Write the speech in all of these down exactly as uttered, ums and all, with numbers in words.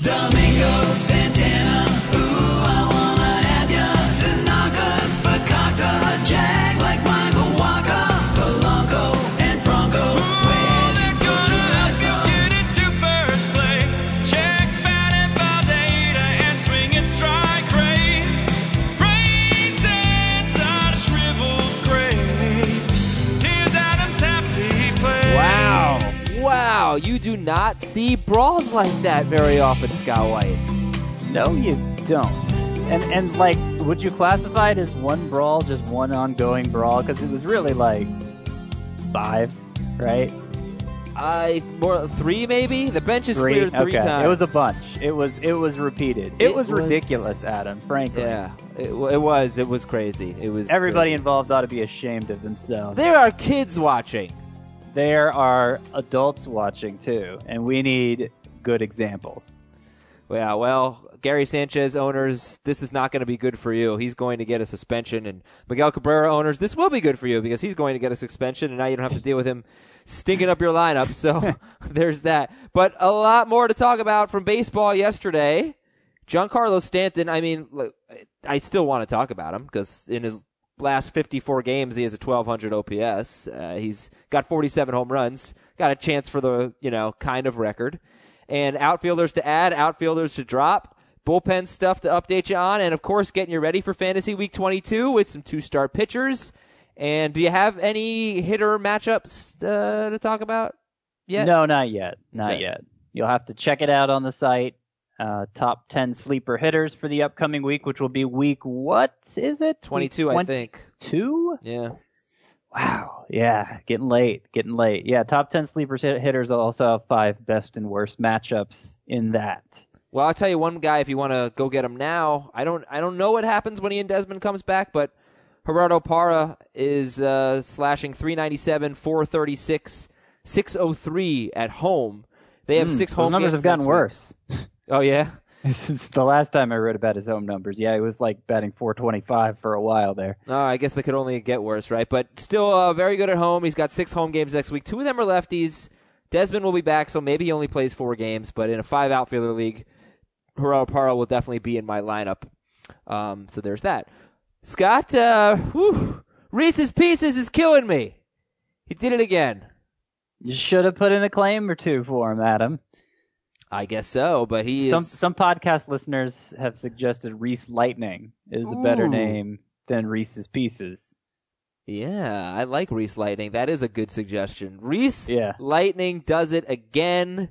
Domingo Santana, ooh, I wanna have ya. Tanaka's Fakakta, Jag like Michael Waka, Polanco and Franco. Where they're gonna get into first place. Check batting ball data and swinging strike rates. Raisins on shriveled grapes. Here's Adam's happy place. Wow. Wow, you do not see brawls like that very often, Scott White. No, you don't. And, and like, would you classify it as one brawl, just one ongoing brawl? Because it was really like five, right? I more three maybe. The bench is Three? cleared three okay. times. It was a bunch. It was it was repeated. It, It was, was- ridiculous, Adam. Frankly, Yeah, it, it was. It was crazy. It was. everybody crazy. involved ought to be ashamed of themselves. There are kids watching. There are adults watching too, and we need good examples. Yeah, well, Gary Sanchez owners, this is not going to be good for you. He's going to get a suspension. And Miguel Cabrera owners, this will be good for you because he's going to get a suspension, and now you don't have to deal with him stinking up your lineup. So there's that. But a lot more to talk about from baseball yesterday. Giancarlo Stanton, I mean, look, I still want to talk about him because in his last fifty-four games, he has a twelve hundred O P S. Uh, he's got forty-seven home runs, got a chance for the, you know, kind of record. And outfielders to add, outfielders to drop, bullpen stuff to update you on, and, of course, getting you ready for Fantasy Week twenty-two with some two-star pitchers. And do you have any hitter matchups uh, to talk about yet? No, not yet. Not Okay. yet. You'll have to check it out on the site. Uh, top ten sleeper hitters for the upcoming week, which will be week, what is it? twenty-two, Week I think. twenty-two? Yeah. Wow. Yeah. Getting late. Getting late. Yeah. Top ten sleeper hit- hitters also have five best and worst matchups in that. Well, I'll tell you one guy if you want to go get him now. I don't I don't know what happens when Ian Desmond comes back, but Gerardo Parra is uh, slashing three ninety-seven, four thirty-six, six oh three at home. They have Mm, six those home numbers games have gotten next week. worse. Oh, yeah? Since the last time I read about his home numbers. Yeah, he was like batting four twenty-five for a while there. Oh, I guess they could only get worse, right? But still uh, very good at home. He's got six home games next week. Two of them are lefties. Desmond will be back, so maybe he only plays four games. But in a five-outfielder league, Gerardo Parra will definitely be in my lineup. Um, so there's that. Scott, uh, whew, Reese's Pieces is killing me. He did it again. You should have put in a claim or two for him, Adam. I guess so, but he Some is... some podcast listeners have suggested Reese Lightning is a better Ooh. name than Reese's Pieces. Yeah, I like Reese Lightning. That is a good suggestion. Reese Yeah. Lightning does it again.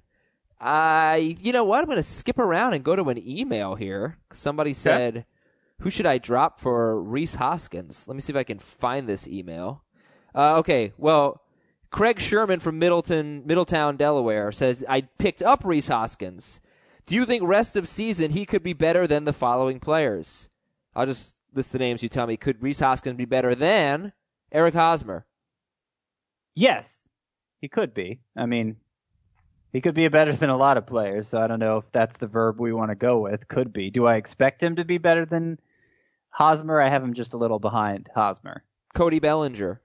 I, you know what? I'm going to skip around and go to an email here. Somebody said, who should I drop for Reese Hoskins? Let me see if I can find this email. Uh, okay, well, Craig Sherman from Middleton, Middletown, Delaware says, I picked up Reese Hoskins. Do you think rest of season he could be better than the following players? I'll just list the names you tell me. Could Reese Hoskins be better than Eric Hosmer? Yes, he could be. I mean, he could be better than a lot of players, so I don't know if that's the verb we want to go with. Could be. Do I expect him to be better than Hosmer? I have him just a little behind Hosmer. Cody Bellinger.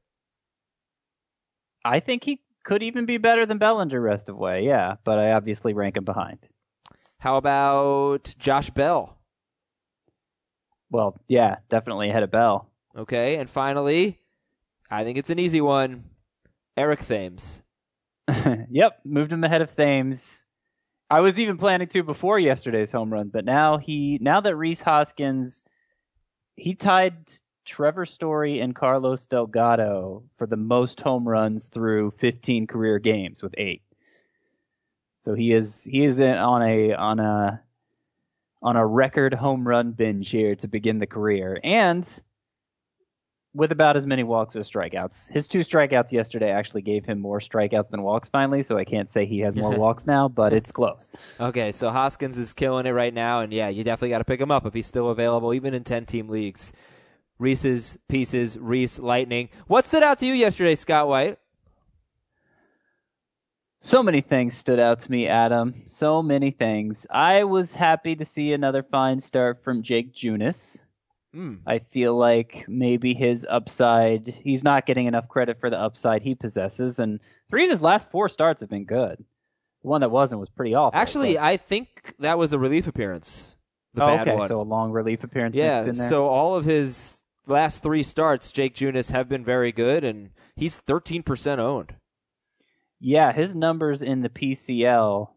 I think he could even be better than Bellinger rest of way, yeah, but I obviously rank him behind. How about Josh Bell? Well, yeah, definitely ahead of Bell. Okay, and finally, I think it's an easy one, Eric Thames. Yep, moved him ahead of Thames. I was even planning to before yesterday's home run, but now he now that Reese Hoskins, he tied Trevor Story and Carlos Delgado for the most home runs through fifteen career games with eight. So he is he is in, on a on a on a record home run binge here to begin the career, and with about as many walks as strikeouts. His two strikeouts yesterday actually gave him more strikeouts than walks finally, so I can't say he has more walks now, but it's close. Okay, so Hoskins is killing it right now, and yeah, you definitely got to pick him up if he's still available, even in ten-team leagues. Reese's Pieces, Reese Lightning. What stood out to you yesterday, Scott White? So many things stood out to me, Adam. So many things. I was happy to see another fine start from Jake Junis. Mm. I feel like maybe his upside, he's not getting enough credit for the upside he possesses, and three of his last four starts have been good. The one that wasn't was pretty awful. Actually, but... I think that was a relief appearance. The oh, bad okay, one. so a long relief appearance yeah, mixed in there. so all of his last three starts, Jake Junis, have been very good, and he's thirteen percent owned. Yeah, his numbers in the P C L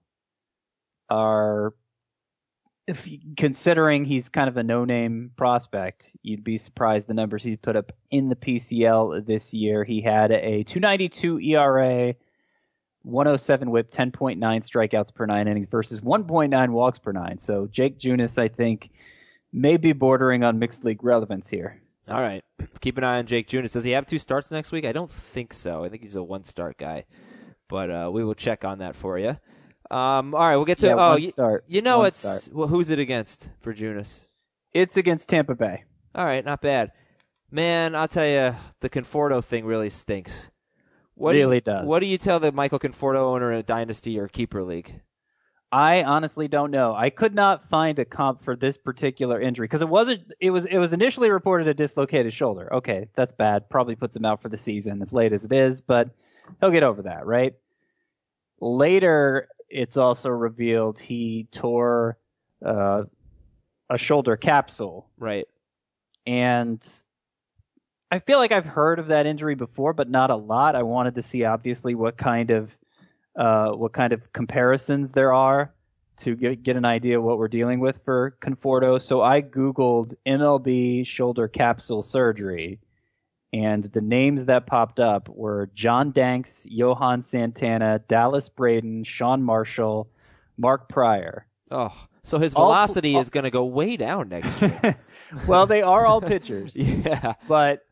are, if you, considering he's kind of a no-name prospect, you'd be surprised the numbers he's put up in the P C L this year. He had a two ninety-two E R A, one oh seven whip, ten point nine strikeouts per nine innings versus one point nine walks per nine. So Jake Junis, I think, may be bordering on mixed league relevance here. All right. Keep an eye on Jake Junis. Does he have two starts next week? I don't think so. I think he's a one-start guy. But uh, we will check on that for you. Um, all right, we'll get to yeah, oh, one you, start. you know one it's start. well, who's it against for Junis? It's against Tampa Bay. All right, not bad. Man, I'll tell you, the Conforto thing really stinks. What really do you, does. What do you tell the Michael Conforto owner in a Dynasty or Keeper League? I honestly don't know. I could not find a comp for this particular injury because it wasn't. It was. It was initially reported a dislocated shoulder. Okay, that's bad. Probably puts him out for the season as late as it is, but he'll get over that, right? Later, it's also revealed he tore uh, a shoulder capsule, Right. and I feel like I've heard of that injury before, but not a lot. I wanted to see obviously what kind of uh, what kind of comparisons there are to get, get an idea of what we're dealing with for Conforto. So I Googled M L B shoulder capsule surgery, and the names that popped up were John Danks, Johan Santana, Dallas Braden, Sean Marshall, Mark Pryor. Oh, so his All- velocity all- is going to go way down next year. Well, they are all pitchers, yeah. but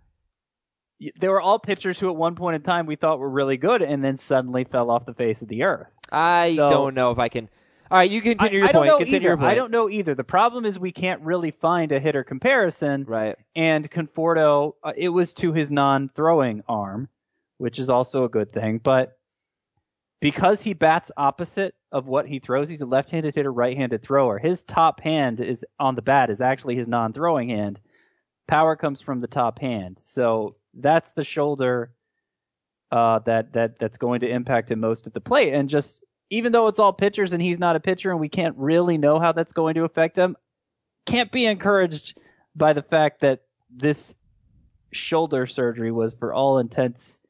they were all pitchers who at one point in time we thought were really good and then suddenly fell off the face of the earth. I So- don't know if I can. All right, you continue your I, I don't point. know Continue either. your point. I don't know either. The problem is we can't really find a hitter comparison. Right. And Conforto, uh, it was to his non-throwing arm, which is also a good thing. But because he bats opposite of what he throws, he's a left-handed hitter, right-handed thrower. His top hand is on the bat is actually his non-throwing hand. Power comes from the top hand. So that's the shoulder uh, that that that's going to impact him most at the plate. And just even though it's all pitchers and he's not a pitcher and we can't really know how that's going to affect him, can't be encouraged by the fact that this shoulder surgery was, for all intents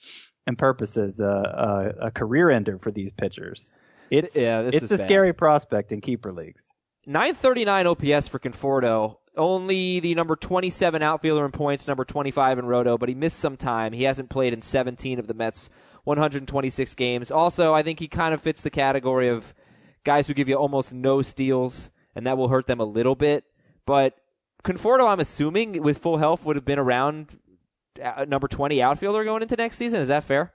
and purposes, uh, a, a career ender for these pitchers. It's Yeah, this it's is a bad. scary prospect in keeper leagues. nine thirty-nine O P S for Conforto. Only the number twenty-seven outfielder in points, number twenty-five in Roto, but he missed some time. He hasn't played in seventeen of the Mets' one hundred twenty-six games. Also, I think he kind of fits the category of guys who give you almost no steals, and that will hurt them a little bit. But Conforto, I'm assuming, with full health, would have been around uh, number twenty outfielder going into next season. Is that fair?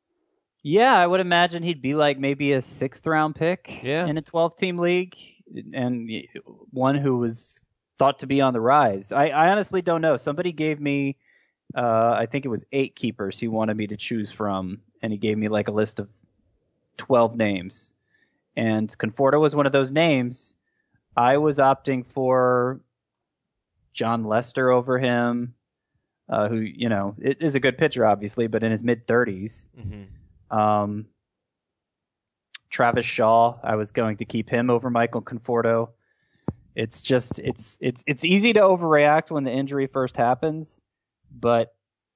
Yeah, I would imagine he'd be like maybe a sixth round pick Yeah. in a twelve-team league, and one who was thought to be on the rise. I, I honestly don't know. Somebody gave me, uh, I think it was eight keepers he wanted me to choose from, and he gave me like a list of twelve names. And Conforto was one of those names. I was opting for John Lester over him, uh, who, you know, is a good pitcher, obviously, but in his mid-thirties. Mm-hmm. Um, Travis Shaw, I was going to keep him over Michael Conforto. It's just it's it's it's easy to overreact when the injury first happens, but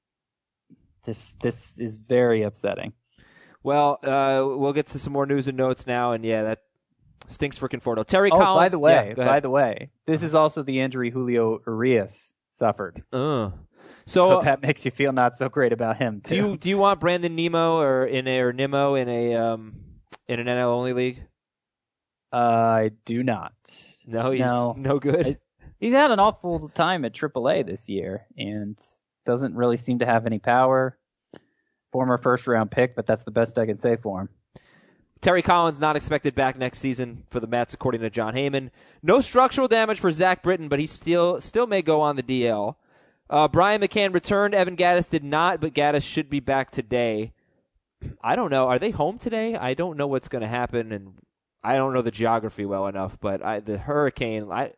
this this is very upsetting. Well, uh, we'll get to some more news and notes now, and yeah, that stinks for Conforto. Terry Oh, Collins. by the way, yeah, go by ahead. the way, this is also the injury Julio Urias suffered. Uh. So, So, that makes you feel not so great about him too. do you do you want Brandon Nemo or in a or Nimmo in a um in an N L only league? Uh, I do not. No, he's No. no good. I- He's had an awful time at triple A this year and doesn't really seem to have any power. Former first round pick, but that's the best I can say for him. Terry Collins not expected back next season for the Mets, according to John Heyman. No structural damage for Zach Britton, but he still still may go on the D L. Uh, Brian McCann returned. Evan Gaddis did not, but Gaddis should be back today. I don't know. Are they home today? I don't know what's going to happen, and I don't know the geography well enough. But I, the hurricane, I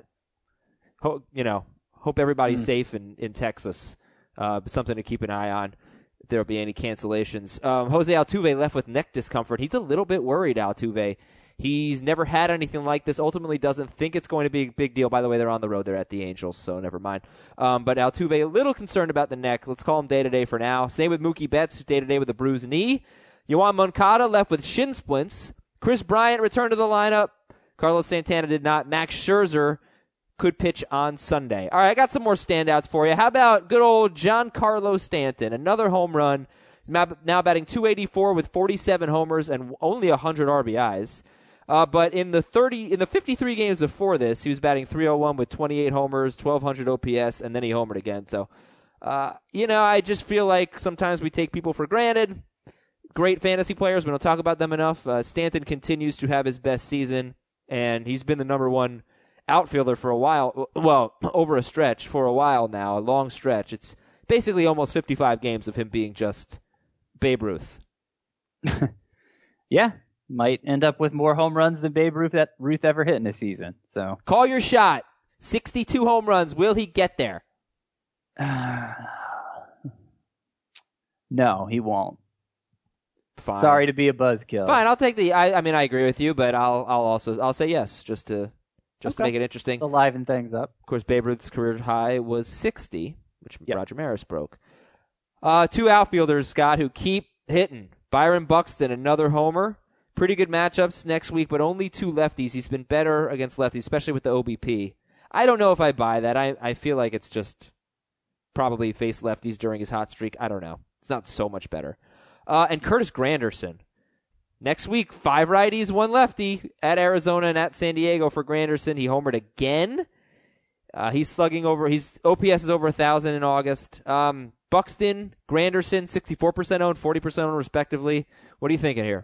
hope you know. Hope everybody's Mm. safe in in Texas. Uh, but something to keep an eye on. there'll be any cancellations. Um, Jose Altuve left with neck discomfort. He's a little bit worried, Altuve. He's never had anything like this. Ultimately doesn't think it's going to be a big deal. By the way, they're on the road. They're at the Angels, so never mind. Um, but Altuve, a little concerned about the neck. Let's call him day-to-day for now. Same with Mookie Betts, who's day-to-day with a bruised knee. Yoan Moncada left with shin splints. Chris Bryant returned to the lineup. Carlos Santana did not. Max Scherzer could pitch on Sunday. All right, I got some more standouts for you. How about good old Giancarlo Stanton? Another home run. He's now batting two eighty-four with forty-seven homers and only one hundred R B Is. Uh, but in the thirty, in the fifty-three games before this, he was batting three oh one with twenty-eight homers, twelve hundred O P S, and then he homered again. So, uh, you know, I just feel like sometimes we take people for granted. Great fantasy players, we don't talk about them enough. Uh, Stanton continues to have his best season, and he's been the number one outfielder for a while. Well, over a stretch for a while now, a long stretch. It's basically almost fifty-five games of him being just Babe Ruth. Yeah. Might end up with more home runs than Babe Ruth, that Ruth ever hit in a season. So call your shot. sixty-two home runs. Will he get there? No, he won't. Fine. Sorry to be a buzzkill. Fine, I'll take the. I, I mean, I agree with you, but I'll. I'll also. I'll say yes, just to, just Okay. to make it interesting. To liven things up. Of course, Babe Ruth's career high was sixty, which Yep. Roger Maris broke. Uh, two outfielders, Scott, who keep hitting. Byron Buxton, another homer. Pretty good matchups next week, but only two lefties. He's been better against lefties, especially with the O B P. I don't know if I buy that. I, I feel like it's just probably face lefties during his hot streak. I don't know. It's not so much better. Uh, and Curtis Granderson. Next week, five righties, one lefty at Arizona and at San Diego for Granderson. He homered again. Uh, he's slugging over. His O P S is over one thousand in August. Um, Buxton, Granderson, sixty-four percent owned, forty percent owned respectively. What are you thinking here?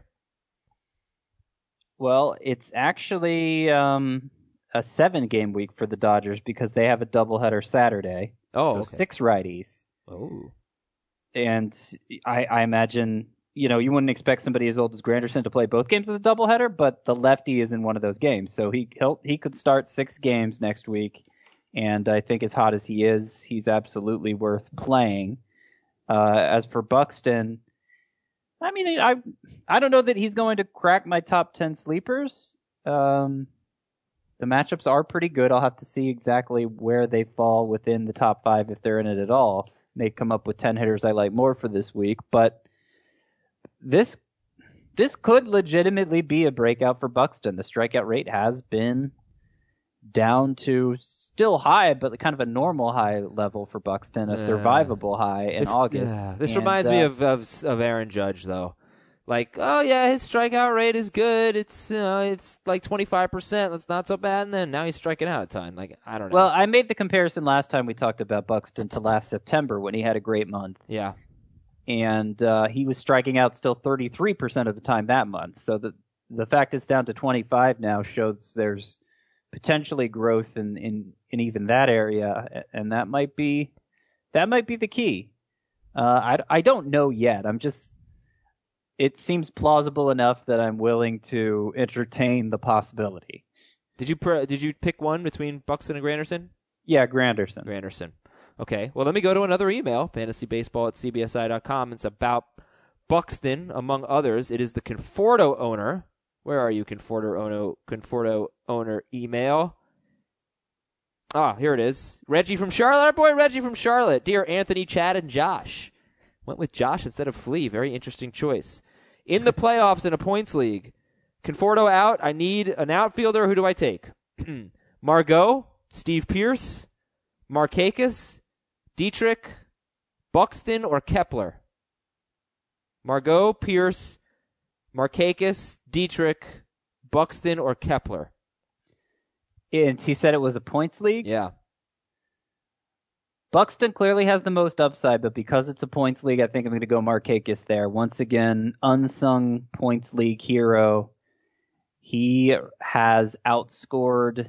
Well, it's actually um, a seven-game week for the Dodgers because they have a doubleheader Saturday. Oh, so okay. six righties. Oh. And I, I imagine, you know, you wouldn't expect somebody as old as Granderson to play both games of the doubleheader, but the lefty is in one of those games. So he he'll, he could start six games next week. And I think as hot as he is, he's absolutely worth playing. Uh, as for Buxton, I mean, I I don't know that he's going to crack my top ten sleepers. Um, the matchups are pretty good. I'll have to see exactly where they fall within the top five if they're in it at all. May come up with ten hitters I like more for this week, but this this could legitimately be a breakout for Buxton. The strikeout rate has been down to still high, but kind of a normal high level for Buxton, a Yeah. survivable high in This, August. yeah, this And, reminds uh, me of, of of Aaron Judge, though. Like, oh yeah, his strikeout rate is good. It's you know, it's like twenty-five percent. That's not so bad. And then now he's striking out a ton. Like, I don't know. Well, I made the comparison last time we talked about Buxton to last September when he had a great month. yeah. And uh, he was striking out still thirty-three percent of the time that month. So the the fact it's down to twenty-five now shows there's potentially growth in, in, in even that area, and that might be that might be the key. Uh, I, I don't know yet. I'm just it seems plausible enough that I'm willing to entertain the possibility. Did you pr- did you pick one between Buxton and Granderson? Yeah, Granderson. Granderson. Okay. Well, let me go to another email, fantasybaseball at c b s i dot com. It's about Buxton, among others. It is the Conforto owner. Where are you, Conforto owner? Conforto owner email. Ah, here it is. Reggie from Charlotte. Our boy Reggie from Charlotte. Dear Anthony, Chad, and Josh. Went with Josh instead of Flea. Very interesting choice. In the playoffs in a points league, Conforto out. I need an outfielder. Who do I take? Margot, Steve Pierce, Markakis, Dietrich, Buxton, or Kepler? Margot, Pierce, Markakis, Dietrich, Buxton, or Kepler? And he said it was a points league? Yeah. Buxton clearly has the most upside, but because it's a points league, I think I'm going to go Markakis there. Once again, unsung points league hero. He has outscored...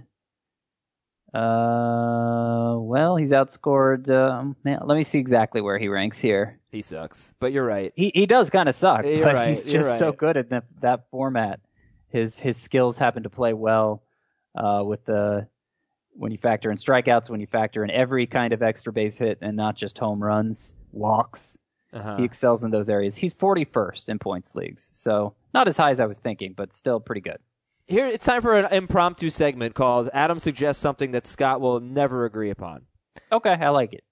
Uh, well, he's outscored... Uh, man, let me see exactly where he ranks here. He sucks, but you're right. He he does kind of suck, You're but right, he's you're just so right. good at that, that format. His his skills happen to play well uh, with the when you factor in strikeouts, when you factor in every kind of extra base hit, and not just home runs, walks. Uh-huh. He excels in those areas. He's forty-first in points leagues, so not as high as I was thinking, but still pretty good. Here, it's time for an impromptu segment called Adam Suggests Something That Scott Will Never Agree Upon. Okay, I like it.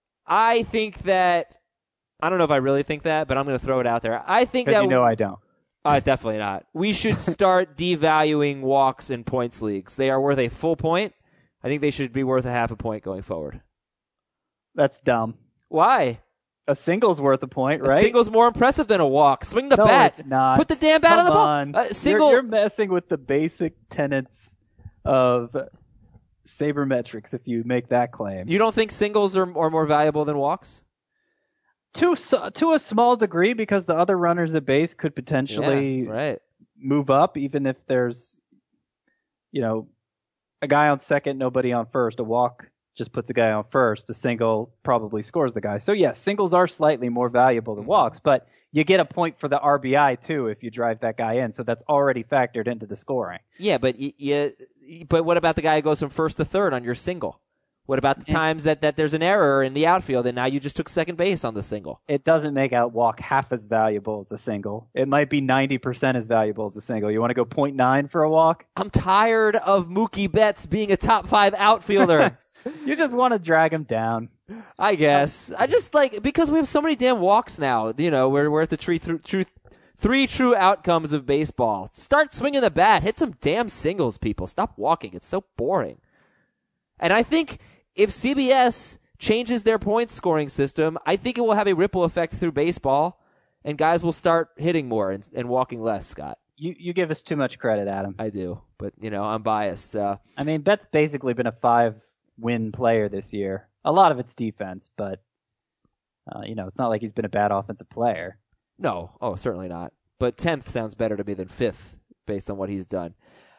I think that, I don't know if I really think that, but I'm going to throw it out there. I think Because that. you know I don't. Uh, definitely not. We should start devaluing walks in points leagues. They are worth a full point. I think they should be worth a half a point going forward. That's dumb. Why? A single's worth a point, right? A single's more impressive than a walk. Swing the no, bat. it's not. Put the damn bat Come on the ball. on. Uh, single. You're, you're messing with the basic tenets of sabermetrics if you make that claim. You don't think singles are, are more valuable than walks? To to a small degree, because the other runners at base could potentially Yeah, right. move up, even if there's, you know, a guy on second, nobody on first. A walk just puts a guy on first. A single probably scores the guy. So yes, singles are slightly more valuable than walks, but you get a point for the R B I too if you drive that guy in. So that's already factored into the scoring. Yeah, but y- y- but what about the guy who goes from first to third on your single? What about the times that, that there's an error in the outfield and now you just took second base on the single? It doesn't make a walk half as valuable as a single. It might be ninety percent as valuable as a single. You want to go point nine for a walk? I'm tired of Mookie Betts being a top five outfielder. You just want to drag him down. I guess. I just like, because we have so many damn walks now, you know, we're, we're at the tree through, truth, three true outcomes of baseball. Start swinging the bat. Hit some damn singles, people. Stop walking. It's so boring. And I think if C B S changes their points scoring system, I think it will have a ripple effect through baseball, and guys will start hitting more and, and walking less, Scott. You you give us too much credit, Adam. I do, but, you know, I'm biased. Uh, I mean, Bet's basically been a five-win player this year. A lot of it's defense, but, uh, you know, it's not like he's been a bad offensive player. no, oh, certainly not. But tenth sounds better to me than fifth based on what he's done.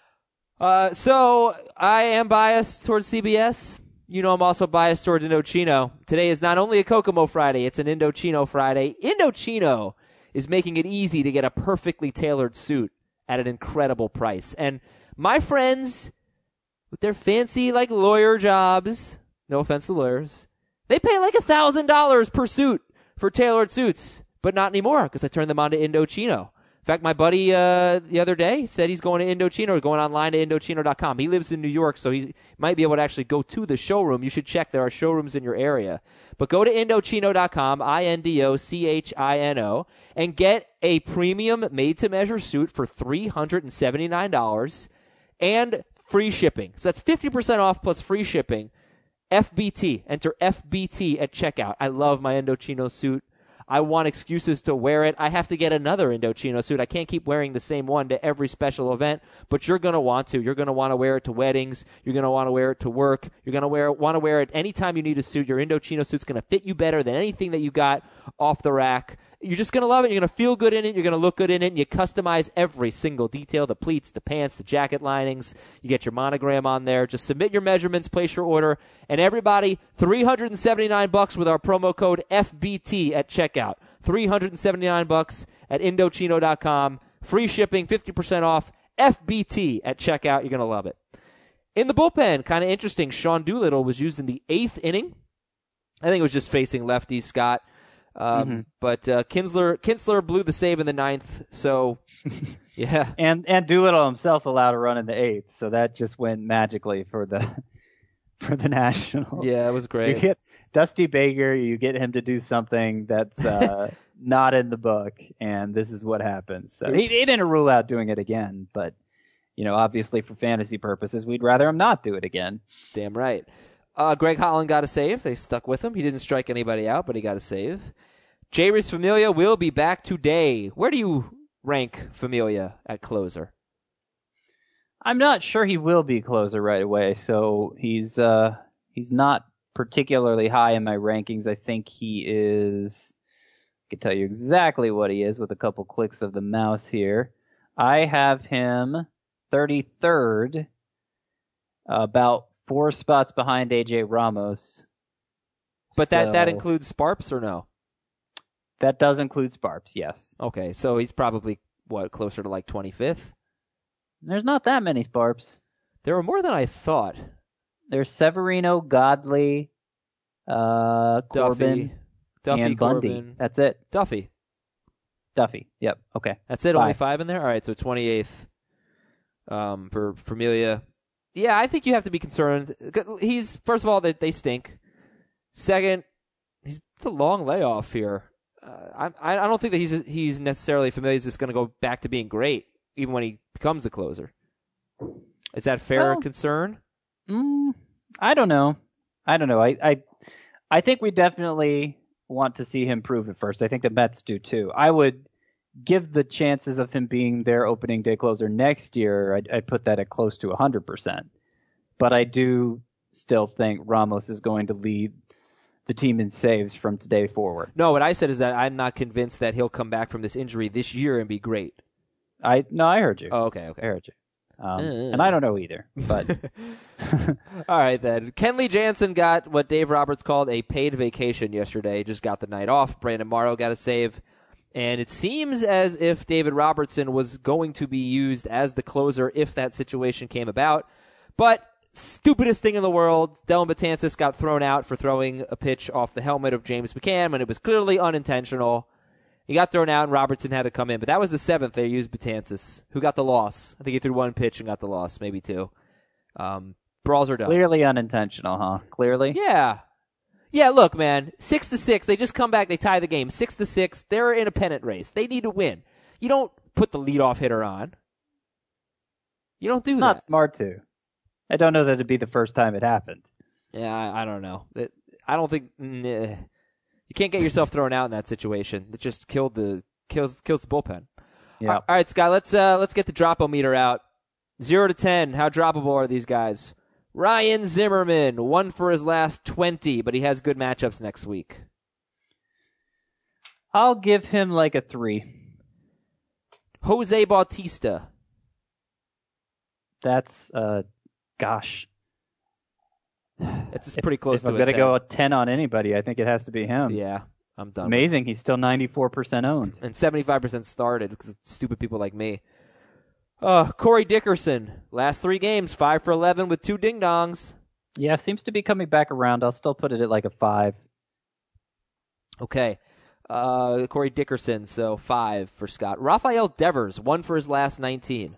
Uh, so I am biased towards C B S. You know I'm also biased toward Indochino. Today is not only a Kokomo Friday, it's an Indochino Friday. Indochino is making it easy to get a perfectly tailored suit at an incredible price. And my friends, with their fancy, like, lawyer jobs, no offense to lawyers, they pay like one thousand dollars per suit for tailored suits. But not anymore, because I turned them on to Indochino. In fact, my buddy uh, the other day said he's going to Indochino, or going online to Indochino dot com. He lives in New York, so he might be able to actually go to the showroom. You should check. There are showrooms in your area. But go to Indochino dot com, I N D O C H I N O, and get a premium made-to-measure suit for three hundred seventy-nine dollars and free shipping. So that's fifty percent off plus free shipping. F B T. Enter F B T at checkout. I love my Indochino suit. I want excuses to wear it. I have to get another Indochino suit. I can't keep wearing the same one to every special event, but you're going to want to. You're going to want to wear it to weddings. You're going to want to wear it to work. You're going to wear want to wear it anytime you need a suit. Your Indochino suit's going to fit you better than anything that you got off the rack. You're just going to love it. You're going to feel good in it. You're going to look good in it. And you customize every single detail, the pleats, the pants, the jacket linings. You get your monogram on there. Just submit your measurements, place your order. And everybody, three hundred seventy-nine bucks with our promo code F B T at checkout. three hundred seventy-nine bucks at Indochino dot com. Free shipping, fifty percent off. F B T at checkout. You're going to love it. In the bullpen, kind of interesting, Sean Doolittle was used in the eighth inning. I think it was just facing lefties, Scott. Um, Mm-hmm. But uh, Kinsler Kinsler blew the save in the ninth, so yeah. And and Doolittle himself allowed a run in the eighth, so that just went magically for the for the Nationals. Yeah, it was You great. get Dusty Baker, you get him to do something that's uh, not in the book, and this is what happens. So he, he didn't rule out doing it again, but you know, obviously for fantasy purposes, we'd rather him not do it again. Damn right. Uh, Greg Holland got a save. They stuck with him. He didn't strike anybody out, but he got a save. Jayris Familia will be back today. Where do you rank Familia at closer? I'm not sure he will be closer right away, so he's uh, he's not particularly high in my rankings. I think he is. I can tell you exactly what he is with a couple clicks of the mouse here. I have him thirty-third, about four spots behind A J Ramos. But that, that So- includes Sparps or no? That does include Sparps, yes. Okay, so he's probably, what, closer to like twenty-fifth? There's not that many Sparps. There were more than I thought. There's Severino, Godley, uh, Corbin. Duffy. Duffy, and Bundy. Corbin. That's it. Duffy. Duffy. Yep. Okay. That's it. Five. Only five in there. All right. So twenty-eighth um, for Familia. Yeah, I think you have to be concerned. He's first of all they they stink. Second, he's it's a long layoff here. Uh, I I don't think that he's he's necessarily Familia's just going to go back to being great even when he becomes the closer. Is that fair Well, concern? Mm, I don't know. I don't know. I, I I think we definitely want to see him prove it first. I think the Mets do too. I would give the chances of him being their opening day closer next year, I'd, I'd put that at close to one hundred percent. But I do still think Ramos is going to lead the team in saves from today forward. No, what I said is that I'm not convinced that he'll come back from this injury this year and be great. I No, I heard you. Oh, okay, okay. I heard you. Um, Uh. and I don't know either. But All right, then. Kenley Jansen got what Dave Roberts called a paid vacation yesterday. Just got the night off. Brandon Morrow got a save. And it seems as if David Robertson was going to be used as the closer if that situation came about. But stupidest thing in the world, Dellin Betances got thrown out for throwing a pitch off the helmet of James McCann when it was clearly unintentional. He got thrown out, and Robertson had to come in. But that was the seventh they used Betances, who got the loss. I think he threw one pitch and got the loss, maybe two. Um, brawls are done. clearly unintentional, huh? Clearly? Yeah. Yeah, look, man, six to six. They just come back, they tie the game. Six to six. They're in a pennant race. They need to win. You don't put the leadoff hitter on. You don't do Not that. smart to. I don't know that it'd be the first time it happened. Yeah, I, I don't know. It, I don't think nah. You can't get yourself thrown out in that situation. It just killed the kills kills the bullpen. Yeah. All right, Scott. Let's uh, let's get the drop-o-meter out. Zero to ten. How droppable are these guys? Ryan Zimmerman, one for his last twenty, but he has good matchups next week. I'll give him like a three. Jose Bautista. That's uh, gosh. It's pretty close if to I'm a gonna ten. go a ten on anybody, I think it has to be him. Yeah, I'm It's done. amazing. He's still ninety-four percent owned. And seventy-five percent started because it's stupid people like me. Uh, Corey Dickerson, last three games, five for eleven with two ding-dongs. Yeah, seems to be coming back around. I'll still put it at like a five. Okay. Uh, Corey Dickerson, so five for Scott. Rafael Devers, one for his last nineteen.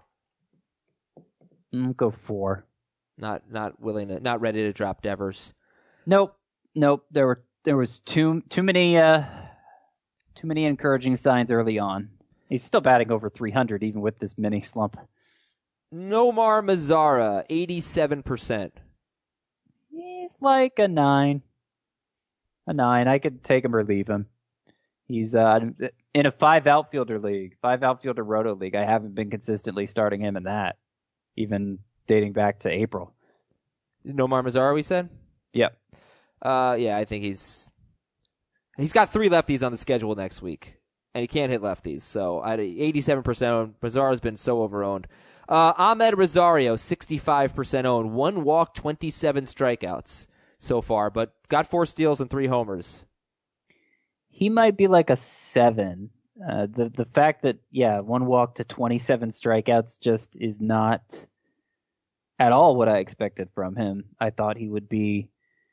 Mm, go four. Not not willing to, not ready to drop Devers. Nope, nope. There were there was too too many uh too many encouraging signs early on. He's still batting over three hundred even with this mini slump. Nomar Mazara, eighty-seven percent. He's like a nine. A nine. I could take him or leave him. He's uh in a five outfielder league, five outfielder roto league. I haven't been consistently starting him in that, even dating back to April. Nomar Mazara, we said? Yep. Uh, yeah, I think he's he's got three lefties on the schedule next week, and he can't hit lefties. So at eighty-seven percent owned, Mazara's been so over-owned. Uh, Ahmed Rosario, sixty-five percent owned, one walk, twenty-seven strikeouts so far, but got four steals and three homers. He might be like a seven. Uh, the the fact that yeah, one walk to twenty-seven strikeouts just is not at all what I expected from him. I thought he would be,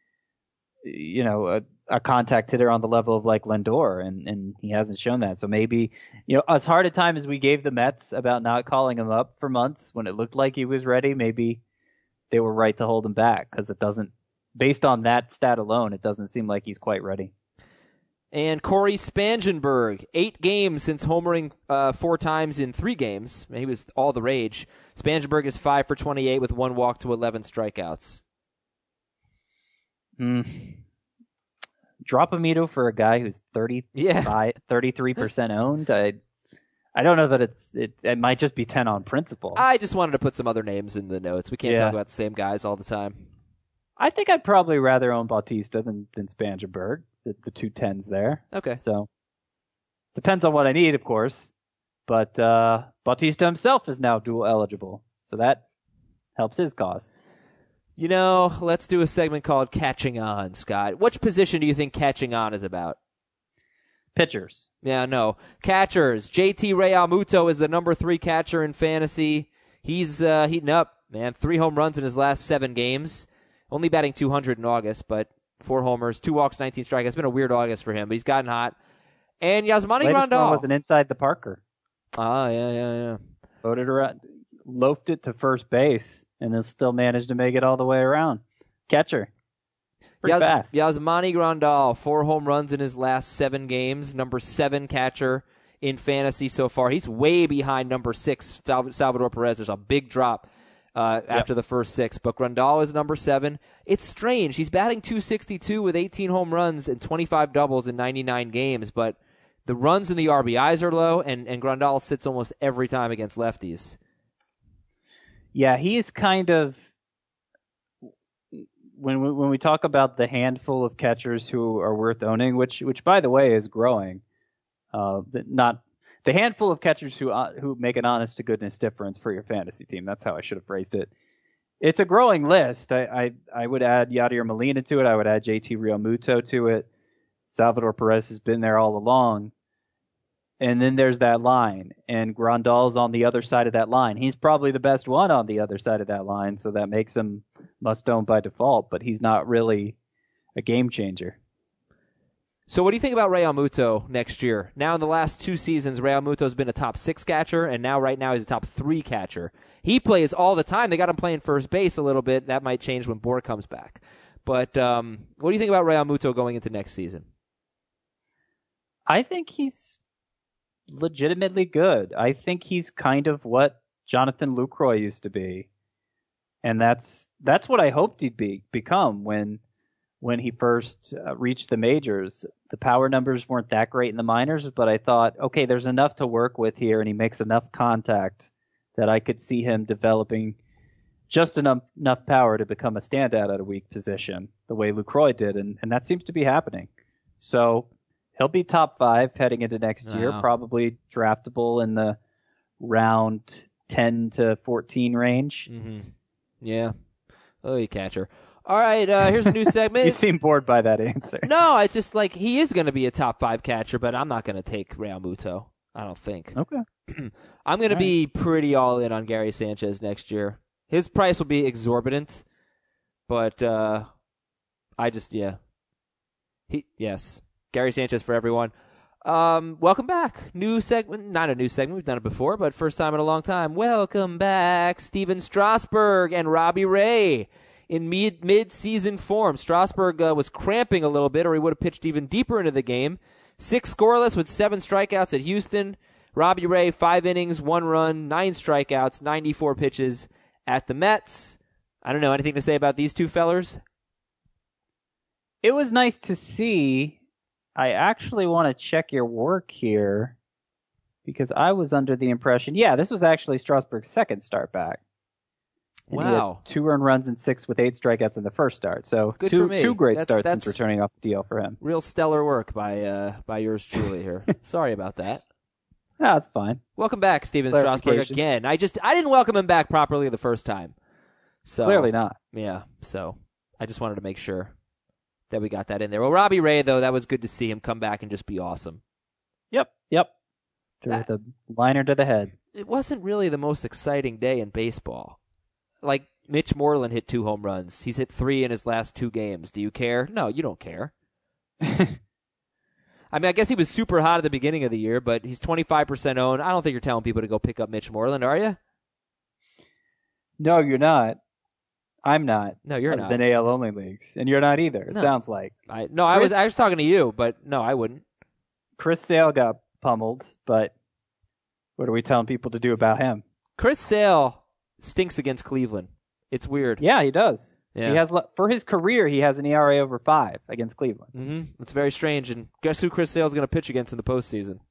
you know, a, a contact hitter on the level of like Lindor, and, and he hasn't shown that. So maybe, you know, as hard a time as we gave the Mets about not calling him up for months when it looked like he was ready, maybe they were right to hold him back because it doesn't, based on that stat alone, it doesn't seem like he's quite ready. And Corey Spangenberg, eight games since homering uh, four times in three games. He was all the rage. Spangenberg is five for twenty-eight with one walk to eleven strikeouts. Mm. Drop a Mito for a guy who's thirty-five, Yeah. thirty-three percent owned. I, I don't know that it's it, it might just be ten on principle. I just wanted to put some other names in the notes. We can't Yeah. talk about the same guys all the time. I think I'd probably rather own Bautista than, than Spangenberg, the, the two tens there. Okay. So, depends on what I need, of course. But uh, Bautista himself is now dual eligible, so that helps his cause. You know, let's do a segment called Catching On, Scott. Which position do you think Catching On is about? Pitchers. Yeah, no. Catchers. J T Realmuto is the number three catcher in fantasy. He's uh, heating up, man. Three home runs in his last seven games. Only batting two hundred in August, but four homers, two walks, nineteen strikeouts. It's been a weird August for him, but he's gotten hot. And Yasmani Latest one Grandal was an inside the Parker. Ah, yeah, yeah, yeah. Voted around, loafed it to first base, and then still managed to make it all the way around. Catcher. Pretty Yas- fast. Yasmani Grandal, four home runs in his last seven games. Number seven catcher in fantasy so far. He's way behind number six, Sal- Salvador Perez. There's a big drop uh, Yep. after the first six. But Grandal is number seven. It's strange. He's batting two sixty-two with eighteen home runs and twenty-five doubles in ninety-nine games, but the runs and the R B Is are low, and, and Grandal sits almost every time against lefties. Yeah, he is kind of when we, when we talk about the handful of catchers who are worth owning, which which by the way is growing. Uh, the, not the handful of catchers who uh, who make an honest to goodness difference for your fantasy team. That's how I should have phrased it. It's a growing list. I I, I would add Yadier Molina to it. I would add J T Realmuto to it. Salvador Perez has been there all along. And then there's that line, and Grandal's on the other side of that line. He's probably the best one on the other side of that line, so that makes him must-own by default, but he's not really a game changer. So what do you think about Real Muto next year? Now in the last two seasons, Real Muto's been a top six catcher, and now right now he's a top three catcher. He plays all the time. They got him playing first base a little bit. That might change when Bohr comes back. But um, what do you think about Real Muto going into next season? I think he's legitimately good. I think he's kind of what Jonathan Lucroy used to be. And that's that's what I hoped he'd be become when when he first uh, reached the majors. The power numbers weren't that great in the minors, but I thought, okay, there's enough to work with here, and he makes enough contact that I could see him developing just enough, enough power to become a standout at a weak position, the way Lucroy did, and, and that seems to be happening. So he'll be top five heading into next year, Wow. probably draftable in the round ten to fourteen range. Mm-hmm. Yeah. Oh, you catcher. All right, uh, here's a new segment. You seem bored by that answer. No, it's just like he is going to be a top five catcher, but I'm not going to take Real Muto. I don't think. Okay. I'm going to be pretty all in on Gary Sanchez next year. His price will be exorbitant, but uh, I just, yeah. He Yes. Gary Sanchez for everyone. Um, welcome back. New segment. Not a new segment. We've done it before, but first time in a long time. Welcome back, Steven Strasburg and Robbie Ray. In mid mid-season form, Strasburg uh, was cramping a little bit, or he would have pitched even deeper into the game. Six scoreless with seven strikeouts at Houston. Robbie Ray, five innings, one run, nine strikeouts, ninety-four pitches at the Mets. I don't know, anything to say about these two fellers? It was nice to see. I actually want to check your work here because I was under the impression, yeah, this was actually Strasburg's second start back. And he had Wow. two earned runs and six with eight strikeouts in the first start. So Good two for me. two great That's- starts that's- since returning off the D L for him. Real stellar work by uh, by yours truly here. Sorry about that. No, that's fine. Welcome back, Steven Strasburg, Clarification. again. I just I didn't welcome him back properly the first time. So Clearly not. Yeah, so I just wanted to make sure that we got that in there. Well, Robbie Ray, though, that was good to see him come back and just be awesome. Yep, yep. That- With a liner to the head. It wasn't really the most exciting day in baseball. Like, Mitch Moreland hit two home runs. He's hit three in his last two games. Do you care? No, you don't care. I mean, I guess he was super hot at the beginning of the year, but he's twenty-five percent owned. I don't think you're telling people to go pick up Mitch Moreland, are you? No, you're not. I'm not. No, you're Other not. than A L only leagues, and you're not either. It No. sounds like I, no, I was Chris- I was talking to you, but no, I wouldn't. Chris Sale got pummeled, but what are we telling people to do about him? Chris Sale stinks against Cleveland. It's weird. Yeah, he does. Yeah. He has le- for his career, he has an E R A over five against Cleveland. Mm-hmm. It's very strange. And guess who Chris Sale's going to pitch against in the postseason?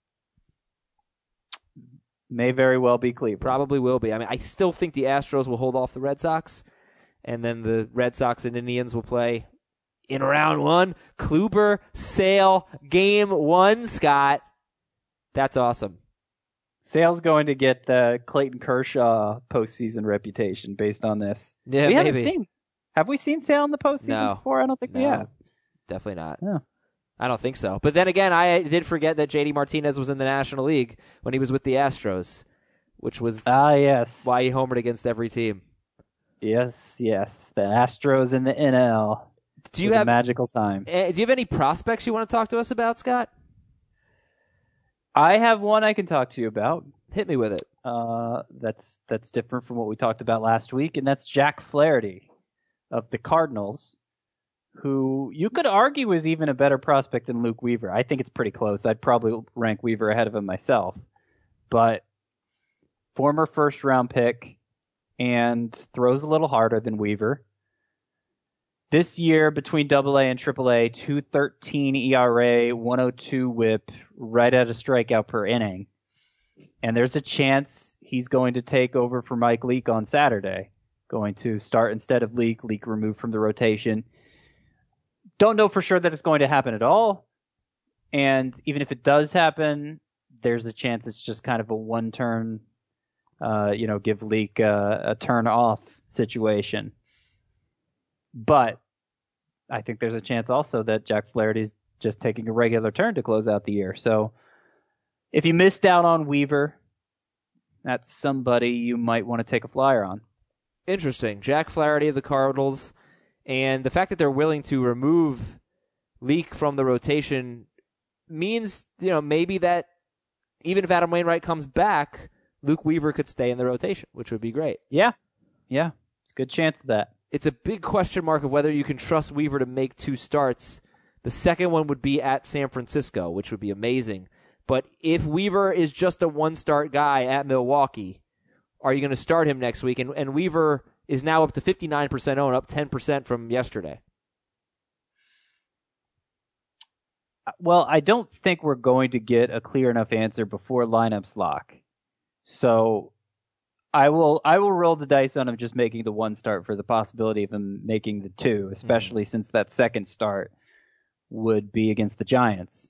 May very well be Cleveland. Probably will be. I mean, I still think the Astros will hold off the Red Sox, and then the Red Sox and Indians will play in round one. Kluber, Sale, game one, Scott. That's awesome. Sale's going to get the Clayton Kershaw postseason reputation based on this. Yeah, we maybe. haven't seen. Have we seen Sale in the postseason No. before? I don't think we No, have. definitely not. No. I don't think so. But then again, I did forget that J D Martinez was in the National League when he was with the Astros, which was Ah, yes. why he homered against every team. Yes, yes. The Astros in the N L. Do you was have a magical time? uh, do you have any prospects you want to talk to us about, Scott? I have one I can talk to you about. Hit me with it. Uh, that's that's different from what we talked about last week, and that's Jack Flaherty of the Cardinals, who you could argue is even a better prospect than Luke Weaver. I think it's pretty close. I'd probably rank Weaver ahead of him myself. But former first-round pick and throws a little harder than Weaver. This year, between double A and triple A, two thirteen E R A, one oh two whip, right at a strikeout per inning. And there's a chance he's going to take over for Mike Leake on Saturday. Going to start instead of Leake, Leake removed from the rotation. Don't know for sure that it's going to happen at all. And even if it does happen, there's a chance it's just kind of a one-turn, uh, you know, give Leake a, a turn-off situation. But I think there's a chance also that Jack Flaherty's just taking a regular turn to close out the year. So if you missed out on Weaver, that's somebody you might want to take a flyer on. Interesting. Jack Flaherty of the Cardinals, and the fact that they're willing to remove Leake from the rotation means, you know, maybe that even if Adam Wainwright comes back, Luke Weaver could stay in the rotation, which would be great. Yeah. Yeah. It's a good chance of that. It's a big question mark of whether you can trust Weaver to make two starts. The second one would be at San Francisco, which would be amazing. But if Weaver is just a one-start guy at Milwaukee, are you going to start him next week? And, and Weaver is now up to fifty-nine percent owned, up ten percent from yesterday. Well, I don't think we're going to get a clear enough answer before lineups lock. So I will I will roll the dice on him just making the one start for the possibility of him making the two, especially mm-hmm. since that second start would be against the Giants.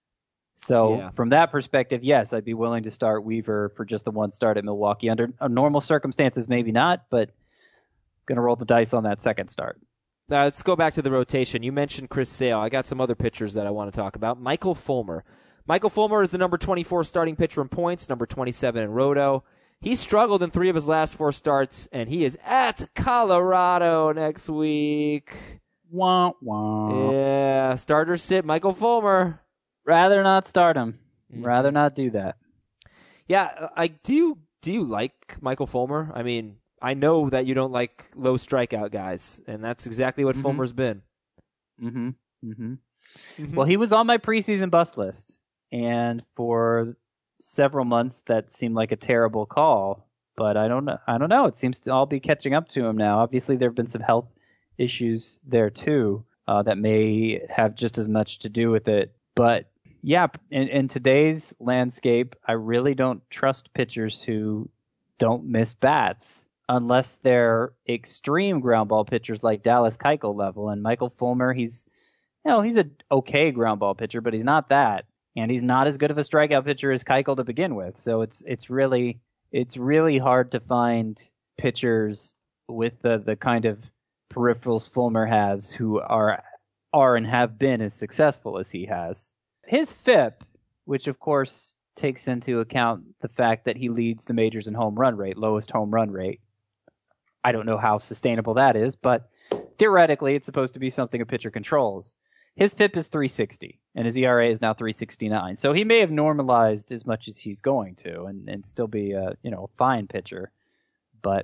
So yeah. From that perspective, yes, I'd be willing to start Weaver for just the one start at Milwaukee. Under normal circumstances, maybe not, but going to roll the dice on that second start. Uh, let's go back to the rotation. You mentioned Chris Sale. I got some other pitchers that I want to talk about. Michael Fulmer. Michael Fulmer is the number twenty-four starting pitcher in points, number twenty-seven in roto. He struggled in three of his last four starts, and he is at Colorado next week. Wah, wah. Yeah, starter sit Michael Fulmer. Rather not start him. Mm-hmm. Rather not do that. Yeah, I do. You, do you like Michael Fulmer? I mean, I know that you don't like low strikeout guys, and that's exactly what mm-hmm. Fulmer's been. Mm-hmm. Mm-hmm. Mm-hmm. Well, he was on my preseason bust list, and for several months that seemed like a terrible call. But I don't know. I don't know. It seems to all be catching up to him now. Obviously, there have been some health issues there too uh, that may have just as much to do with it. But yeah, in, in today's landscape, I really don't trust pitchers who don't miss bats unless they're extreme ground ball pitchers like Dallas Keuchel level. And Michael Fulmer, he's, you know, he's an okay ground ball pitcher, but he's not that. And he's not as good of a strikeout pitcher as Keuchel to begin with. So it's it's really it's really hard to find pitchers with the, the kind of peripherals Fulmer has who are are and have been as successful as he has. His F I P, which of course takes into account the fact that he leads the majors in home run rate, lowest home run rate. I don't know how sustainable that is, but theoretically it's supposed to be something a pitcher controls. His F I P is three sixty, and his E R A is now three sixty-nine. So he may have normalized as much as he's going to, and, and still be a you know a fine pitcher. But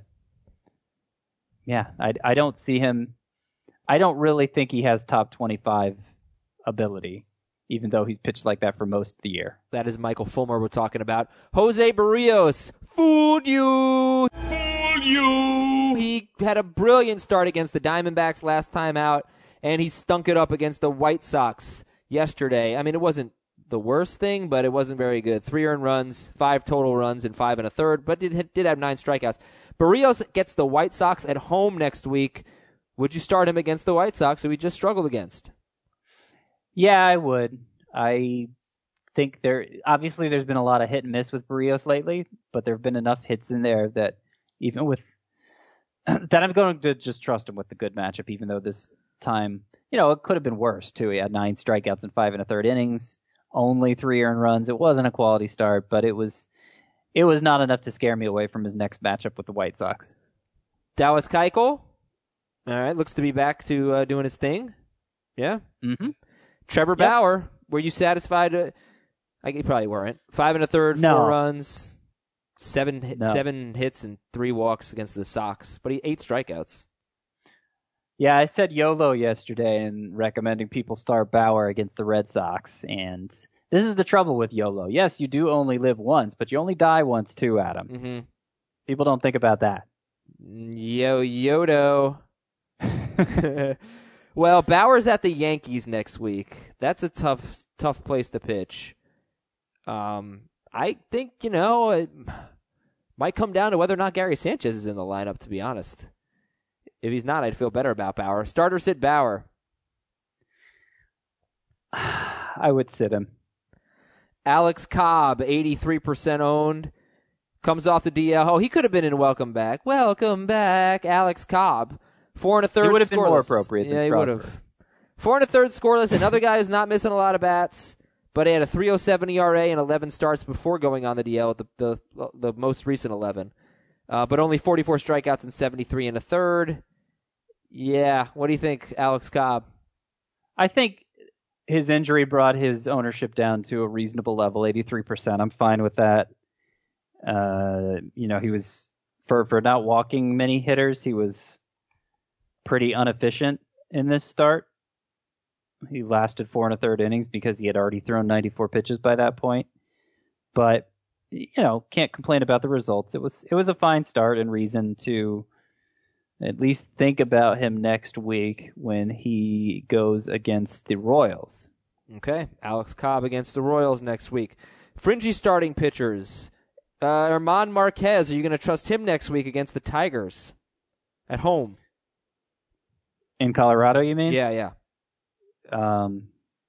yeah, I, I don't see him. I don't really think he has top twenty-five ability, even though he's pitched like that for most of the year. That is Michael Fulmer we're talking about. Jose Barrios, fooled you. Fooled you. He had a brilliant start against the Diamondbacks last time out, and he stunk it up against the White Sox yesterday. I mean, it wasn't the worst thing, but it wasn't very good. Three earned runs, five total runs, and five and a third, but it did have nine strikeouts. Barrios gets the White Sox at home next week. Would you start him against the White Sox, who he just struggled against? Yeah, I would. I think there obviously there's been a lot of hit and miss with Barrios lately, but there have been enough hits in there that even with that I'm going to just trust him with the good matchup, even though this time, you know, it could have been worse too. He had nine strikeouts in five and a third innings, only three earned runs. It wasn't a quality start, but it was it was not enough to scare me away from his next matchup with the White Sox. Dallas Keuchel? All right, looks to be back to uh, doing his thing. Yeah. Mm-hmm. Trevor Yep. Bauer, were you satisfied? Uh, I you probably weren't. Five and a third, No. four runs, seven hit, No. seven hits, and three walks against the Sox. But he eight strikeouts. Yeah, I said YOLO yesterday and recommending people start Bauer against the Red Sox. And this is the trouble with YOLO. Yes, you do only live once, but you only die once too, Adam. Mm-hmm. People don't think about that. Yo Yodo. Well, Bauer's at the Yankees next week. That's a tough, tough place to pitch. Um, I think, you know, it might come down to whether or not Gary Sanchez is in the lineup, to be honest. If he's not, I'd feel better about Bauer. Starter sit Bauer. I would sit him. Alex Cobb, eighty-three percent owned. Comes off the D L. Oh, he could have been in Welcome Back. Welcome back, Alex Cobb. Four and a third He would have been more scoreless. appropriate than Yeah, he would Strasburg. have. Four and a third scoreless. Another guy who's not missing a lot of bats, but he had a three oh seven E R A and eleven starts before going on the D L, the the, the most recent eleven. Uh, but only forty-four strikeouts and seventy-three and a third. Yeah, what do you think, Alex Cobb? I think his injury brought his ownership down to a reasonable level, eighty-three percent. I'm fine with that. Uh, you know, he was, for, for not walking many hitters, he was pretty inefficient in this start. He lasted four and a third innings because he had already thrown ninety-four pitches by that point. But, you know, can't complain about the results. It was it was a fine start and reason to at least think about him next week when he goes against the Royals. Okay, Alex Cobb against the Royals next week. Fringy starting pitchers. Uh, Herman Marquez, are you going to trust him next week against the Tigers at home? In Colorado, you mean? Yeah, yeah. Um,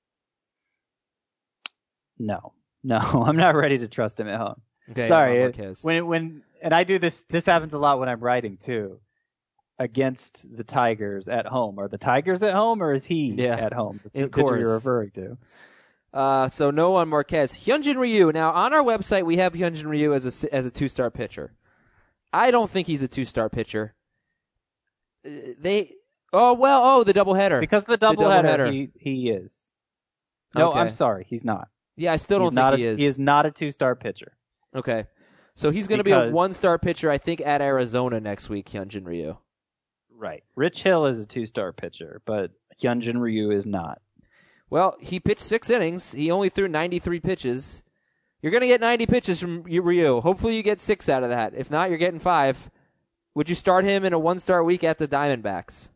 no, no, I'm not ready to trust him at home. Okay, Sorry, Herman it- Marquez. when when and I do this. This happens a lot when I'm writing too. Against the Tigers at home, are the Tigers at home, or is he Yeah, at home? The in pitcher course. you're referring to. Uh, so no on Marquez. Hyunjin Ryu. Now, on our website, we have Hyunjin Ryu as a, as a two-star pitcher. I don't think he's a two-star pitcher. Uh, They, oh, well, oh, the doubleheader. Because the doubleheader, doubleheader. he he is. No, Okay. I'm sorry, he's not. Yeah, I still he's don't not think a, he is. He is not a two-star pitcher. Okay. So he's going to be a Because- one-star pitcher, I think, at Arizona next week, Hyunjin Ryu. Right. Rich Hill is a two-star pitcher, but Hyunjin Ryu is not. Well, he pitched six innings. He only threw ninety-three pitches. You're going to get ninety pitches from Ryu. Hopefully you get six out of that. If not, you're getting five. Would you start him in a one-star week at the Diamondbacks?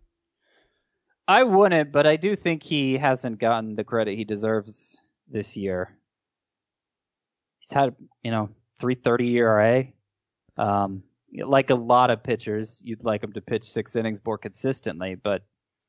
I wouldn't, but I do think he hasn't gotten the credit he deserves this year. He's had, you know, three thirty E R A. Um, like a lot of pitchers, you'd like him to pitch six innings more consistently, but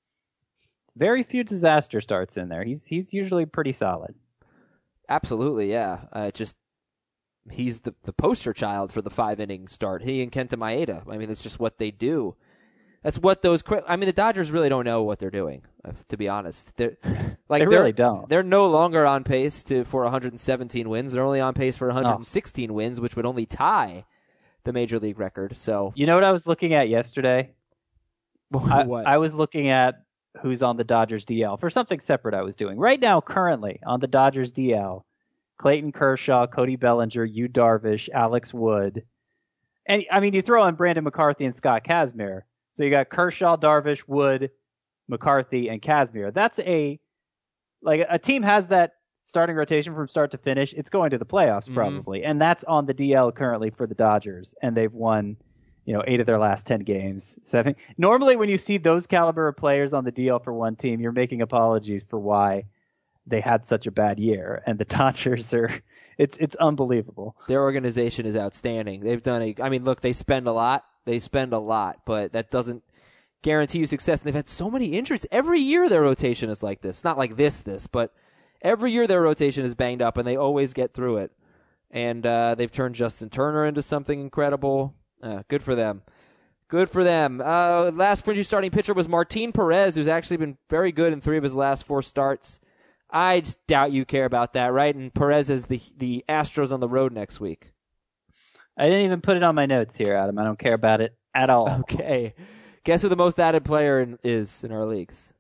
very few disaster starts in there. He's he's usually pretty solid. Absolutely, yeah. Uh, just he's the the poster child for the five inning start. He and Kenta Maeda. I mean, that's just what they do. That's what those. I mean, the Dodgers really don't know what they're doing. uh, To be honest, they're like They they're- really don't. They're no longer on pace to for one hundred seventeen wins. They're only on pace for one hundred sixteen wins, which would only tie the major league record. So You know what I was looking at yesterday? I, what? I was looking at who's on the Dodgers D L for something separate I was doing. Right now, currently, on the Dodgers D L, Clayton Kershaw, Cody Bellinger, Yu Darvish, Alex Wood. And, I mean, you throw in Brandon McCarthy and Scott Kazmir. So you got Kershaw, Darvish, Wood, McCarthy, and Kazmir. That's a, like, a team has that starting rotation from start to finish. It's going to the playoffs, Mhm. probably. And that's on the D L currently for the Dodgers. And they've won, you know, eight of their last ten games. Seven. Normally, when you see those caliber of players on the D L for one team, you're making apologies for why they had such a bad year. And the Dodgers are, it's it's unbelievable. Their organization is outstanding. They've done a. I mean, look, they spend a lot. They spend a lot, but that doesn't guarantee you success. And they've had so many injuries. Every year their rotation is like this. Not like this, this, but every year their rotation is banged up, and they always get through it. And uh, they've turned Justin Turner into something incredible. Uh, good for them. Good for them. Uh, last fringy starting pitcher was Martin Perez, who's actually been very good in three of his last four starts. I just doubt you care about that, right? And Perez has the the Astros on the road next week. I didn't even put it on my notes here, Adam. I don't care about it at all. Okay. Guess who the most added player in, is in our leagues?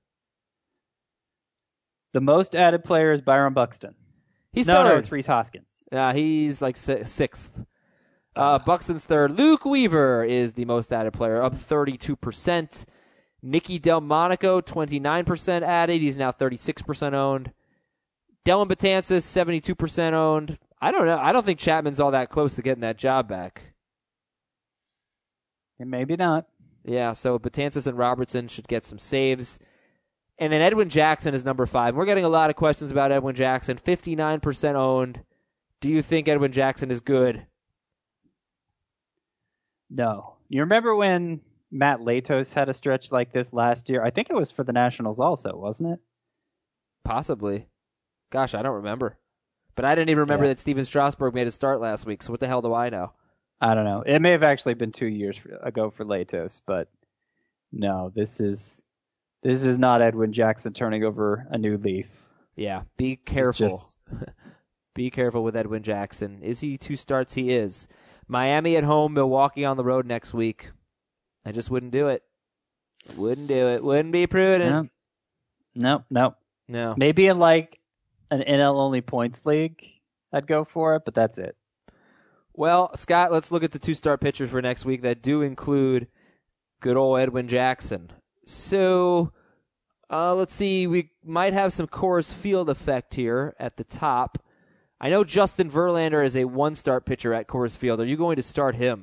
The most added player is Byron Buxton. He's no, third. no, it's Reese Hoskins. Uh, he's like si- sixth. Uh, Buxton's third. Luke Weaver is the most added player, up thirty-two percent. Nicky Delmonico, twenty-nine percent added. He's now thirty-six percent owned. Dylan Betances, seventy-two percent owned. I don't know. I don't think Chapman's all that close to getting that job back. And maybe not. Yeah, so Betances and Robertson should get some saves. And then Edwin Jackson is number five. We're getting a lot of questions about Edwin Jackson. fifty-nine percent owned. Do you think Edwin Jackson is good? No. You remember when Matt Latos had a stretch like this last year? I think it was for the Nationals also, wasn't it? Possibly. Gosh, I don't remember. But I didn't even remember Yeah. that Steven Strasburg made a start last week, so what the hell do I know? I don't know. It may have actually been two years ago for Latos, but no, this is this is not Edwin Jackson turning over a new leaf. Yeah, be It's careful. just- Be careful with Edwin Jackson. Is he two starts? He is. Miami at home, Milwaukee on the road next week. I just wouldn't do it. Wouldn't do it. Wouldn't be prudent. No, no, no. No. Maybe in like an N L only points league, I'd go for it, but that's it. Well, Scott, let's look at the two-start pitchers for next week that do include good old Edwin Jackson. So, uh, let's see. We might have some Coors Field effect here at the top. I know Justin Verlander is a one-start pitcher at Coors Field. Are you going to start him?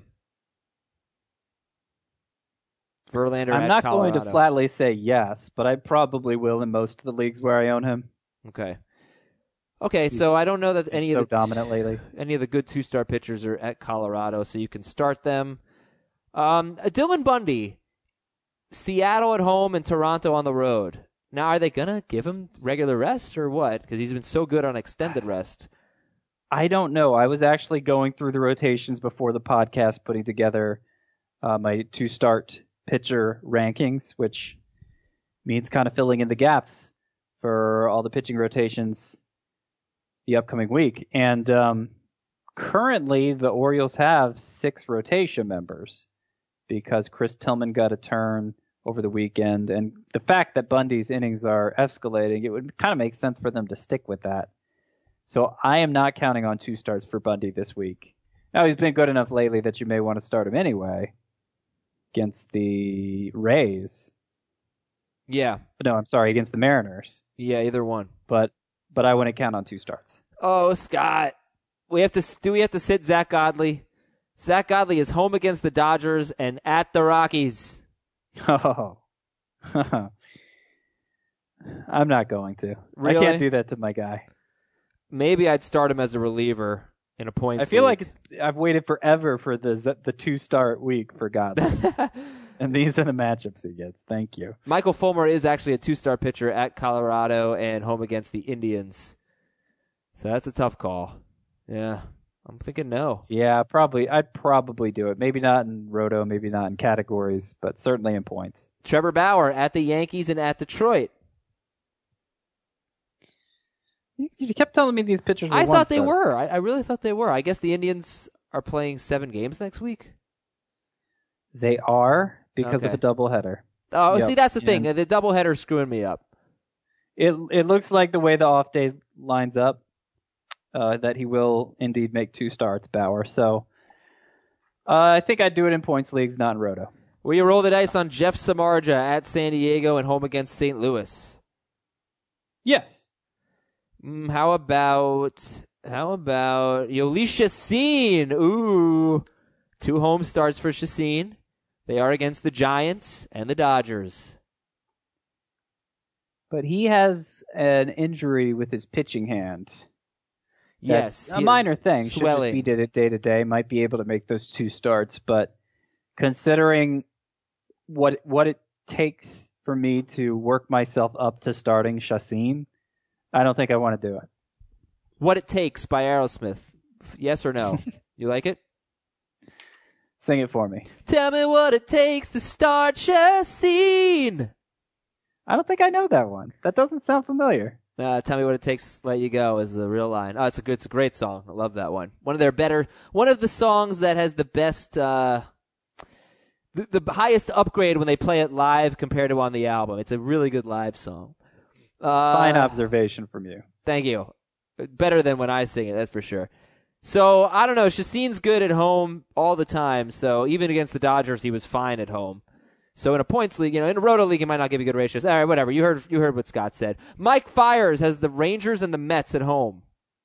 Verlander I'm at not Colorado. going to flatly say yes, but I probably will in most of the leagues where I own him. Okay. Okay, He's- so I don't know that any so of the dominant lately. any of the good two-star pitchers are at Colorado, so you can start them. Um, Dylan Bundy, Seattle at home and Toronto on the road. Now, are they gonna give him regular rest or what? Because he's been so good on extended rest. I don't know. I was actually going through the rotations before the podcast, putting together uh, my two start pitcher rankings, which means kind of filling in the gaps for all the pitching rotations the upcoming week. And um, currently, the Orioles have six rotation members because Chris Tillman got a turn over the weekend. And the fact that Bundy's innings are escalating, it would kind of make sense for them to stick with that. So I am not counting on two starts for Bundy this week. Now, he's been good enough lately that you may want to start him anyway against the Rays. Yeah, No, I'm sorry, against the Mariners. yeah, either one. But but I wouldn't count on two starts. Oh, Scott, we have to. Do we have to sit Zach Godley? Zach Godley is home against the Dodgers and at the Rockies. Oh. I'm not going to. Really? I can't do that to my guy. Maybe I'd start him as a reliever in a points I feel league. like it's, I've waited forever for the the two start week for God. And these are the matchups he gets. Thank you. Michael Fulmer is actually a two-star pitcher at Colorado and home against the Indians. So that's a tough call. Yeah, I'm thinking no. Yeah, probably. I'd probably do it. Maybe not in roto, maybe not in categories, but certainly in points. Trevor Bauer at the Yankees and at Detroit. You, you kept telling me these pitchers were I thought they one-star. were. I, I really thought they were. I guess the Indians are playing seven games next week. They are because Okay. of a doubleheader. Oh, Yep. see, that's the thing. And- The doubleheader's screwing me up. It it looks like the way the off day lines up uh, that he will indeed make two starts, Bauer. So uh, I think I'd do it in points leagues, not in roto. Will you roll the dice on Jeff Samardzija at San Diego and home against Saint Louis? Yes. Mm, how about how about Yoeli Chacin? Ooh, two home starts for Chacin. They are against the Giants and the Dodgers. But he has an injury with his pitching hand. Yes, That's a he- minor thing. swelling. Should just be day to day. Might be able to make those two starts, but considering what what it takes for me to work myself up to starting Chacin, I don't think I want to do it. What It Takes by Aerosmith. Yes or no? You like it? Sing it for me. Tell me what it takes to start Chacin. I don't think I know that one. That doesn't sound familiar. Uh, tell me what it takes to let you go is the real line. Oh, it's a good, it's a great song. I love that one. One of their better, one of the songs that has the best, uh, the, the highest upgrade when they play it live compared to on the album. It's a really good live song. Uh, Fine observation from you. Thank you. Better than when I sing it, that's for sure. So, I don't know. Shasin's good at home all the time. So, even against the Dodgers, he was fine at home. So, in a points league, you know, in a roto league, he might not give you good ratios. All right, whatever. You heard you heard what Scott said. Mike Fiers has the Rangers and the Mets at home.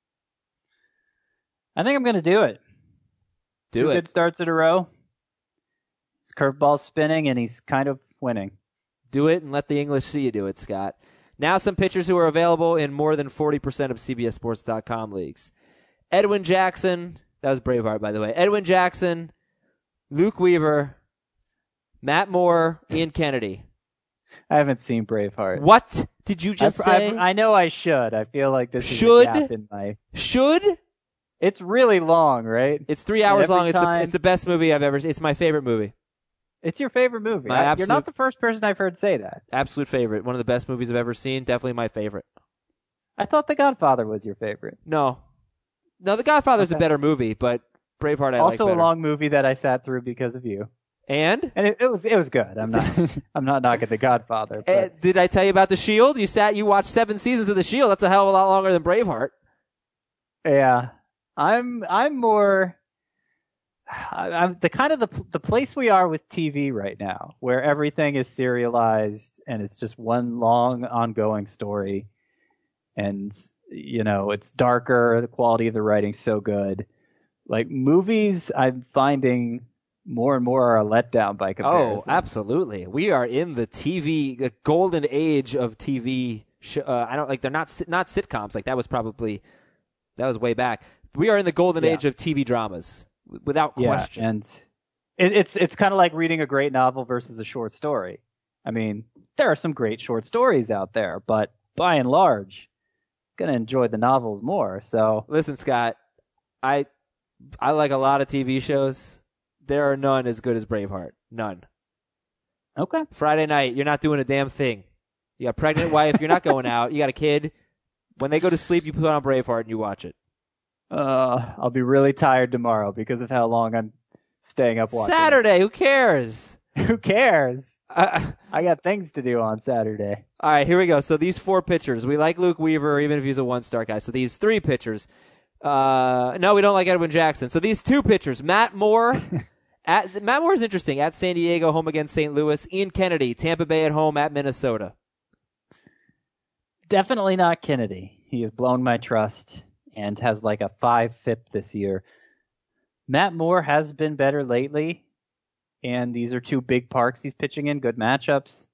I think I'm going to do it. Do Two it. good starts in a row. His curveball's spinning, and he's kind of winning. Do it and let the English see you do it, Scott. Now some pitchers who are available in more than forty percent of C B S Sports dot com leagues. Edwin Jackson. That was Braveheart, by the way. Edwin Jackson, Luke Weaver, Matt Moore, Ian Kennedy. I haven't seen Braveheart. What did you just I, say? I, I know I should. I feel like this Should? is a gap in my... Should? It's really long, right? It's three hours every long. It's the, time- it's the best movie I've ever seen. It's my favorite movie. It's your favorite movie. My I- absolute- You're not the first person I've heard say that. Absolute favorite. One of the best movies I've ever seen. Definitely my favorite. I thought The Godfather was your favorite. No. No, The Godfather's a Okay. better movie, but Braveheart I also like a better. long movie that I sat through because of you. And? And it, it was it was good. I'm not I'm not knocking The Godfather. But Uh, did I tell you about The Shield? You sat, you watched seven seasons of The Shield. That's a hell of a lot longer than Braveheart. yeah, I'm I'm more. I- I'm the kind of the the place we are with T V right now, where everything is serialized and it's just one long ongoing story, and you know it's darker. The quality of the writing's so good. Like movies, I'm finding more and more are a letdown by Oh, comparison. absolutely. We are in the T V, the golden age of T V. Sh- uh, I don't like they're not sit- not sitcoms. Like that was probably that was way back. We are in the golden Yeah. age of T V dramas, w- without Yeah, question. and it, it's it's kind of like reading a great novel versus a short story. I mean, there are some great short stories out there, but by and large, I'm gonna enjoy the novels more. So Listen, Scott, I I like a lot of T V shows. There are none as good as Braveheart. None. okay, Friday night, you're not doing a damn thing. You got a pregnant wife. You're not going out. You got a kid. When they go to sleep, you put on Braveheart and you watch it. uh, I'll be really tired tomorrow because of how long I'm staying up watching. Saturday, who cares? Who cares? Uh, I got things to do on Saturday. all right, here we go. So these four pitchers, we like Luke Weaver, even if he's a one-star guy. So these three pitchers, uh, no, we don't like Edwin Jackson. So these two pitchers, Matt Moore, at Matt Moore is interesting. At San Diego, home against Saint Louis. Ian Kennedy, Tampa Bay at home at Minnesota. Definitely not Kennedy. He has blown my trust and has like a five F I P this year. Matt Moore has been better lately, and these are two big parks he's pitching in, good matchups.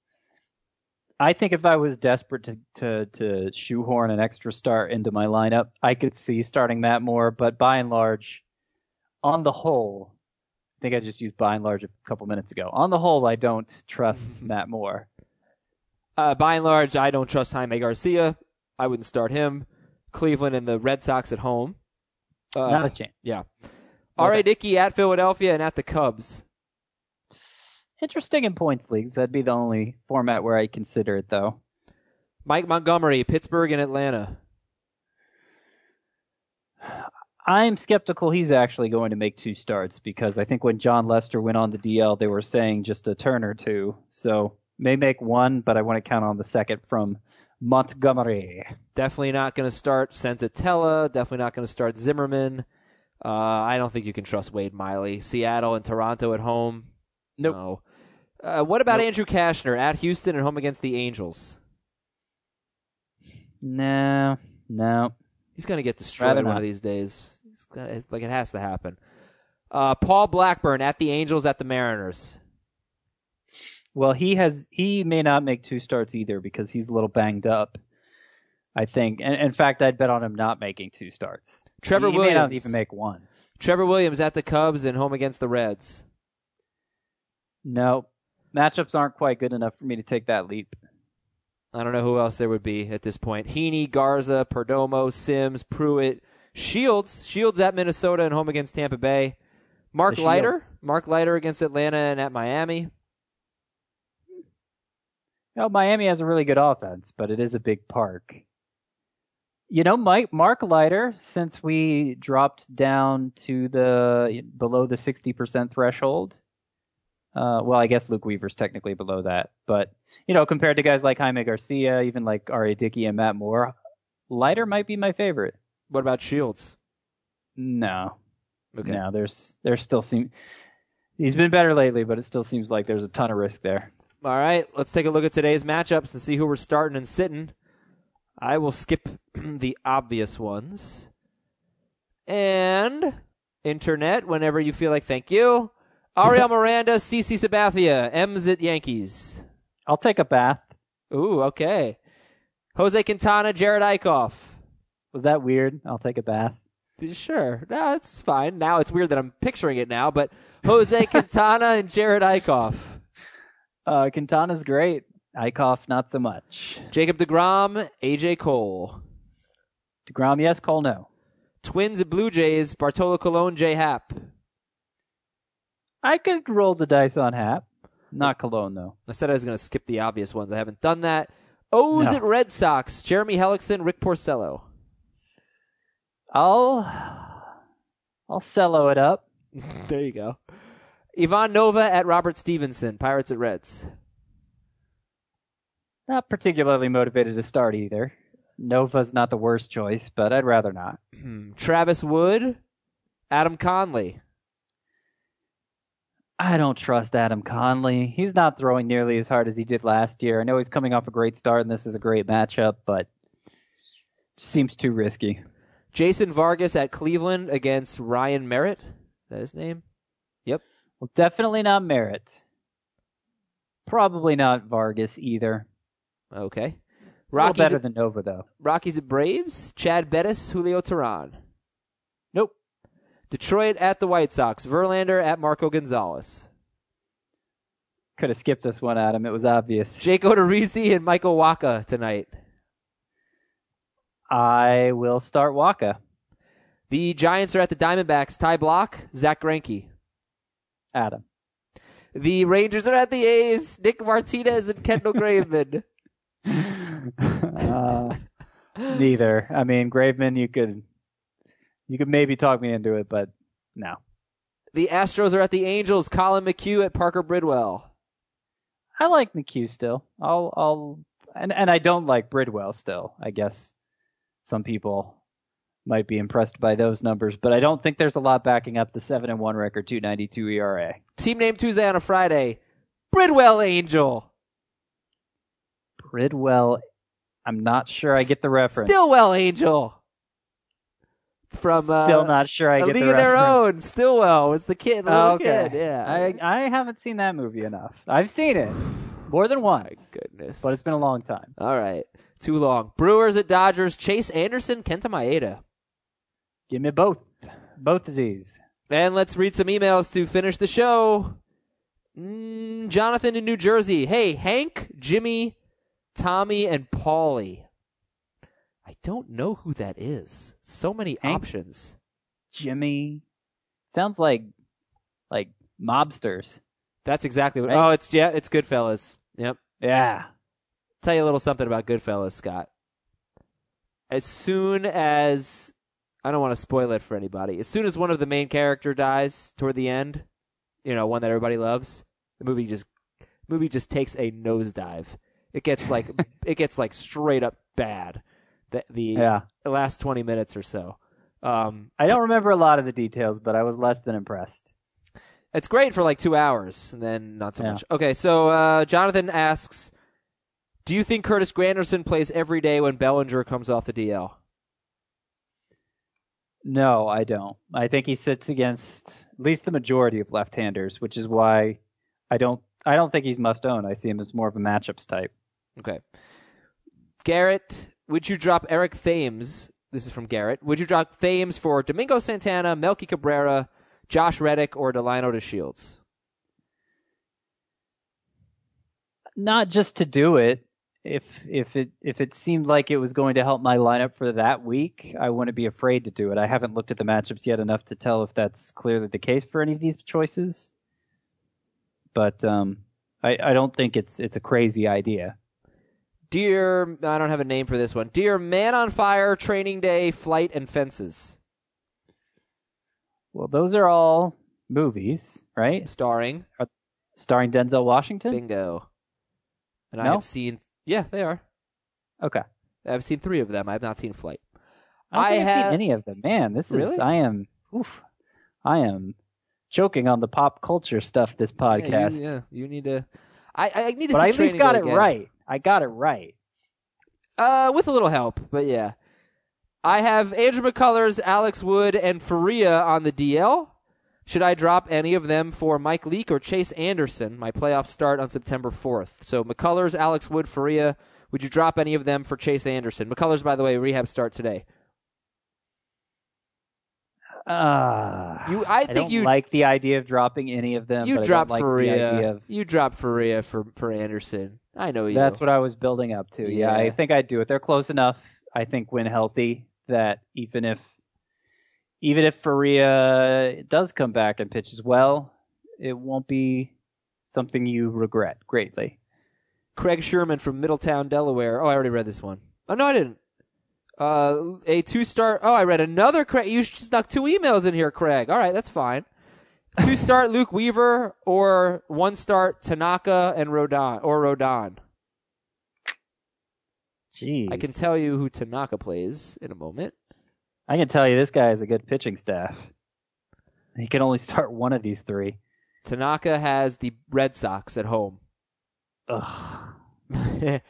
I think if I was desperate to, to, to shoehorn an extra start into my lineup, I could see starting Matt Moore, but by and large, on the whole, I think I just used by and large a couple minutes ago. On the whole, I don't trust Matt Moore. Uh, by and large, I don't trust Jaime Garcia. I wouldn't start him. Cleveland and the Red Sox at home. Uh, Not a chance. Yeah. R A. Dickey at Philadelphia and at the Cubs. Interesting in points leagues. That'd be the only format where I consider it, though. Mike Montgomery, Pittsburgh and Atlanta. I'm skeptical he's actually going to make two starts because I think when John Lester went on the D L, they were saying just a turn or two. So may make one, but I want to count on the second from Montgomery. Definitely not going to start Senzatella. Definitely not going to start Zimmerman. Uh, I don't think you can trust Wade Miley. Seattle and Toronto at home. Nope. No. Uh, what about Nope. Andrew Kashner at Houston and home against the Angels? No, no. He's going to get destroyed Rather one not. of these days. It's gonna, like it has to happen. Uh, Paul Blackburn at the Angels at the Mariners. Well, he has. He may not make two starts either because he's a little banged up. I think. And in fact, I'd bet on him not making two starts. Trevor he, he may not Williams. even make one. Trevor Williams at the Cubs and home against the Reds. No, matchups aren't quite good enough for me to take that leap. I don't know who else there would be at this point. Heaney, Garza, Perdomo, Sims, Pruitt, Shields. Shields at Minnesota and home against Tampa Bay. Mark The Leiter. Shields. Mark Leiter against Atlanta and at Miami. No, Miami has a really good offense, but it is a big park. You know, Mike Mark Leiter, since we dropped down to the below the sixty percent threshold, Uh, well, I guess Luke Weaver's technically below that, but you know, compared to guys like Jaime Garcia, even like R A Dickey and Matt Moore, Leiter might be my favorite. What about Shields? No, Okay. no, there's there's still seem he's been better lately, but it still seems like there's a ton of risk there. All right, let's take a look at today's matchups and see who we're starting and sitting. I will skip the obvious ones. And internet, whenever you feel like, thank you. Ariel Miranda, CeCe Sabathia, M's at Yankees. I'll take a bath. Ooh, okay. Jose Quintana, Jared Eichhoff. Was that weird? I'll take a bath. Sure. No, it's fine. Now it's weird that I'm picturing it now, but Jose Quintana and Jared Eichhoff. Uh, Quintana's great. Eichhoff, not so much. Jacob deGrom, A J Cole. DeGrom, yes. Cole, no. Twins at Blue Jays, Bartolo Colon, J Happ. I could roll the dice on Hap. Not Cologne, though. I said I was going to skip the obvious ones. I haven't done that. O's No. at Red Sox, Jeremy Hellickson, Rick Porcello. I'll I'll cello it up. There you go. Ivan Nova at Robert Stevenson, Pirates at Reds. Not particularly motivated to start either. Nova's not the worst choice, but I'd rather not. Travis Wood, Adam Conley. I don't trust Adam Conley. He's not throwing nearly as hard as he did last year. I know he's coming off a great start, and this is a great matchup, but it seems too risky. Jason Vargas at Cleveland against Ryan Merritt. Is that his name? Yep. Well, definitely not Merritt. Probably not Vargas either. Okay. It's a little Rockies better at, than Nova, though. Rockies at Braves, Chad Bettis, Julio Teheran. Nope. Detroit at the White Sox, Verlander at Marco Gonzalez. Could have skipped this one, Adam. It was obvious. Jake Odorizzi and Michael Wacha tonight. I will start Waka. The Giants are at the Diamondbacks, Ty Block, Zach Greinke. Adam. The Rangers are at the A's, Nick Martinez and Kendall Graveman. uh, neither. I mean, Graveman, you could you could maybe talk me into it, but no. The Astros are at the Angels, Colin McHugh at Parker Bridwell. I like McHugh still. I'll I'll and and I don't like Bridwell still. I guess some people might be impressed by those numbers, but I don't think there's a lot backing up the seven and one record, two ninety-two E R A. Team name Tuesday on a Friday, Bridwell Angel. Bridwell, I'm not sure I get the reference. Stillwell Angel. It's from uh, Still not sure I A get League the of Their reference. Own. Stillwell was the kid, the little Oh, okay. kid. Yeah. I I haven't seen that movie enough. I've seen it more than My once, goodness. but it's been a long time. All right. Too long. Brewers at Dodgers, Chase Anderson, Kenta Maeda. Give me both. Both disease. And let's read some emails to finish the show. Mm, Jonathan in New Jersey. Hey, Hank, Jimmy, Tommy, and Paulie. I don't know who that is. So many Hank? options. Jimmy. Sounds like like mobsters. That's exactly what. Right? Oh, it's yeah, it's Goodfellas. Yep. Yeah. Tell you a little something about Goodfellas, Scott. As soon as I don't want to spoil it for anybody. As soon as one of the main character dies toward the end, you know, one that everybody loves, the movie just movie just takes a nosedive. It gets like it gets like straight up bad. The the Yeah. last twenty minutes or so. Um, I don't remember a lot of the details, but I was less than impressed. it's great for like two hours, and then not so Yeah. much. Okay, so uh, Jonathan asks, do you think Curtis Granderson plays every day when Bellinger comes off the D L? No, I don't. I think he sits against at least the majority of left-handers, which is why I don't I don't think he's must own. I see him as more of a matchups type. Okay. Garrett, would you drop Eric Thames? This is from Garrett. Would you drop Thames for Domingo Santana, Melky Cabrera, Josh Reddick, or Delino DeShields? Not just to do it. If if it if it seemed like it was going to help my lineup for that week, I wouldn't be afraid to do it. I haven't looked at the matchups yet enough to tell if that's clearly the case for any of these choices. But um, I, I don't think it's it's a crazy idea. Dear, I don't have a name for this one. Dear Man on Fire, Training Day, Flight, and Fences. Well, those are all movies, right? Starring. Starring Denzel Washington? Bingo. And I No? have seen, yeah, they are. Okay. I've seen three of them. I have not seen Flight. I don't I think I've have- seen any of them. Man, this is Really? I am oof. I am choking on the pop culture stuff this podcast. Yeah, you, yeah, you need to. I, I need to. But see I at least Training got Day it again. right. I got it right. Uh, with a little help, but yeah. I have Andrew McCullers, Alex Wood, and Faria on the D L. Should I drop any of them for Mike Leake or Chase Anderson? My playoffs start on September fourth. So McCullers, Alex Wood, Faria. Would you drop any of them for Chase Anderson? McCullers, by the way, rehab start today. Uh, You, I think don't you like the idea of dropping any of them. you but drop I don't like Faria. the idea of, You drop Faria for for Anderson. I know you. That's what I was building up to. Yeah. Yeah. I think I'd do it. They're close enough. I think when healthy, that even if even if Faria does come back and pitches well, it won't be something you regret greatly. Craig Sherman from Middletown, Delaware. Oh, I already read this one. Oh no, I didn't. Uh, a two-star. Oh, I read another Craig. You snuck two emails in here, Craig. All right, that's fine. Two-star Luke Weaver or one-star Tanaka and Rodon or Rodon. Jeez. I can tell you who Tanaka plays in a moment. I can tell you this guy has a good pitching staff. He can only start one of these three. Tanaka has the Red Sox at home. Ugh. uh,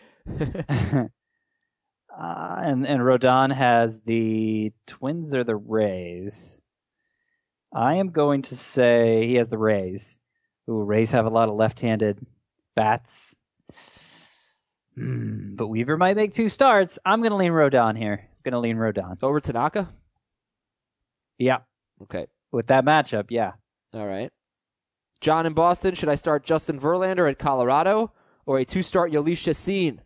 and and Rodon has the Twins or the Rays. I am going to say he has the Rays. Ooh, Rays have a lot of left-handed bats. Hmm, but Weaver might make two starts. I'm going to lean Rodon here. I'm going to lean Rodon. Over Tanaka? Yeah, Okay. with that matchup, yeah. All right. John in Boston, should I start Justin Verlander at Colorado or a two-start Yoelish Chacin?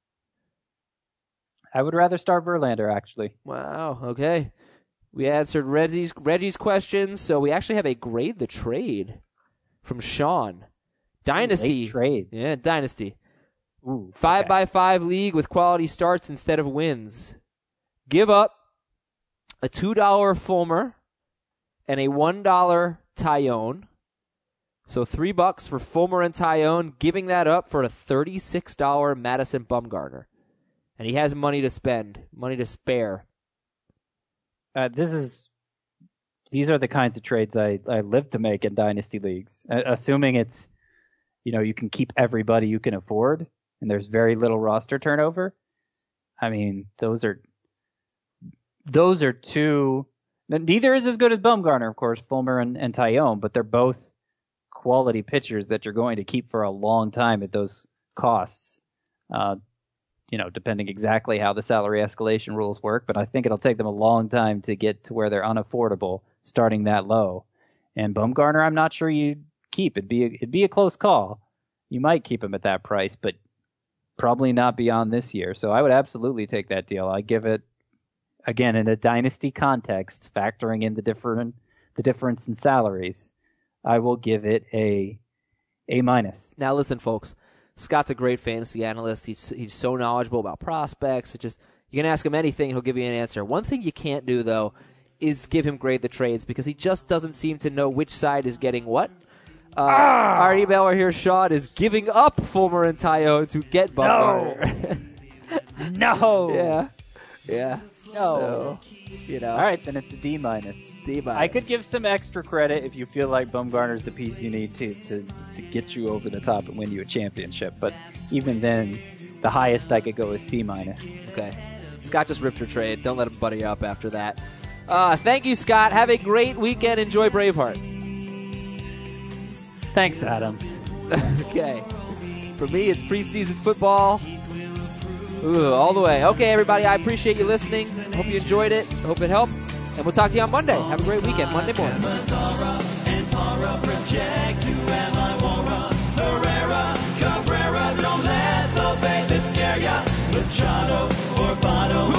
I would rather start Verlander, actually. Wow, okay. We answered Reggie's, Reggie's questions, so we actually have a grade the trade from Sean. Dynasty. Late trade. Yeah, Dynasty. Ooh, Five okay. by five league with quality starts instead of wins. Give up a two dollar Fulmer and a one dollar Tyone. So three bucks for Fulmer and Tyone, giving that up for a thirty-six dollar Madison Bumgarner. And he has money to spend, money to spare. Uh, this is these are the kinds of trades I, I live to make in dynasty leagues. Uh, assuming it's, you know, you can keep everybody you can afford and there's very little roster turnover. I mean, those are those are two. Neither is as good as Bumgarner, of course, Fulmer and, and Tyone, but they're both quality pitchers that you're going to keep for a long time at those costs. Uh, you know, depending exactly how the salary escalation rules work, but I think it'll take them a long time to get to where they're unaffordable starting that low. And Bumgarner, I'm not sure you'd keep. It'd be a, it'd be a close call. You might keep him at that price, but probably not beyond this year. So I would absolutely take that deal. I give it, again, in a dynasty context, factoring in the different the difference in salaries, I will give it a A minus. Now listen, folks. Scott's a great fantasy analyst. He's he's so knowledgeable about prospects. It just you can ask him anything, he'll give you an answer. One thing you can't do though is give him grade the trades because he just doesn't seem to know which side is getting what. Uh, Ah! Our emailer here, Sean, is giving up Fulmer and Tyone to get Bumgarner. No. yeah, yeah. No. So, you know, All right, then it's a D minus. D minus. I could give some extra credit if you feel like Bumgarner's the piece you need to, to, to get you over the top and win you a championship. But even then, the highest I could go is C minus. Okay. Scott just ripped your trade. Don't let him buddy up after that. Uh, thank you, Scott. Have a great weekend. Enjoy Braveheart. Thanks, Adam. Okay. For me, it's preseason football. Ooh, all the way. Okay, everybody, I appreciate you listening. Hope you enjoyed it. Hope it helped. And we'll talk to you on Monday. Have a great weekend. Monday morning. Mazzara and Para project to Amora, Herrera, Cabrera. Don't let the bait that scare ya. Machado or Bono.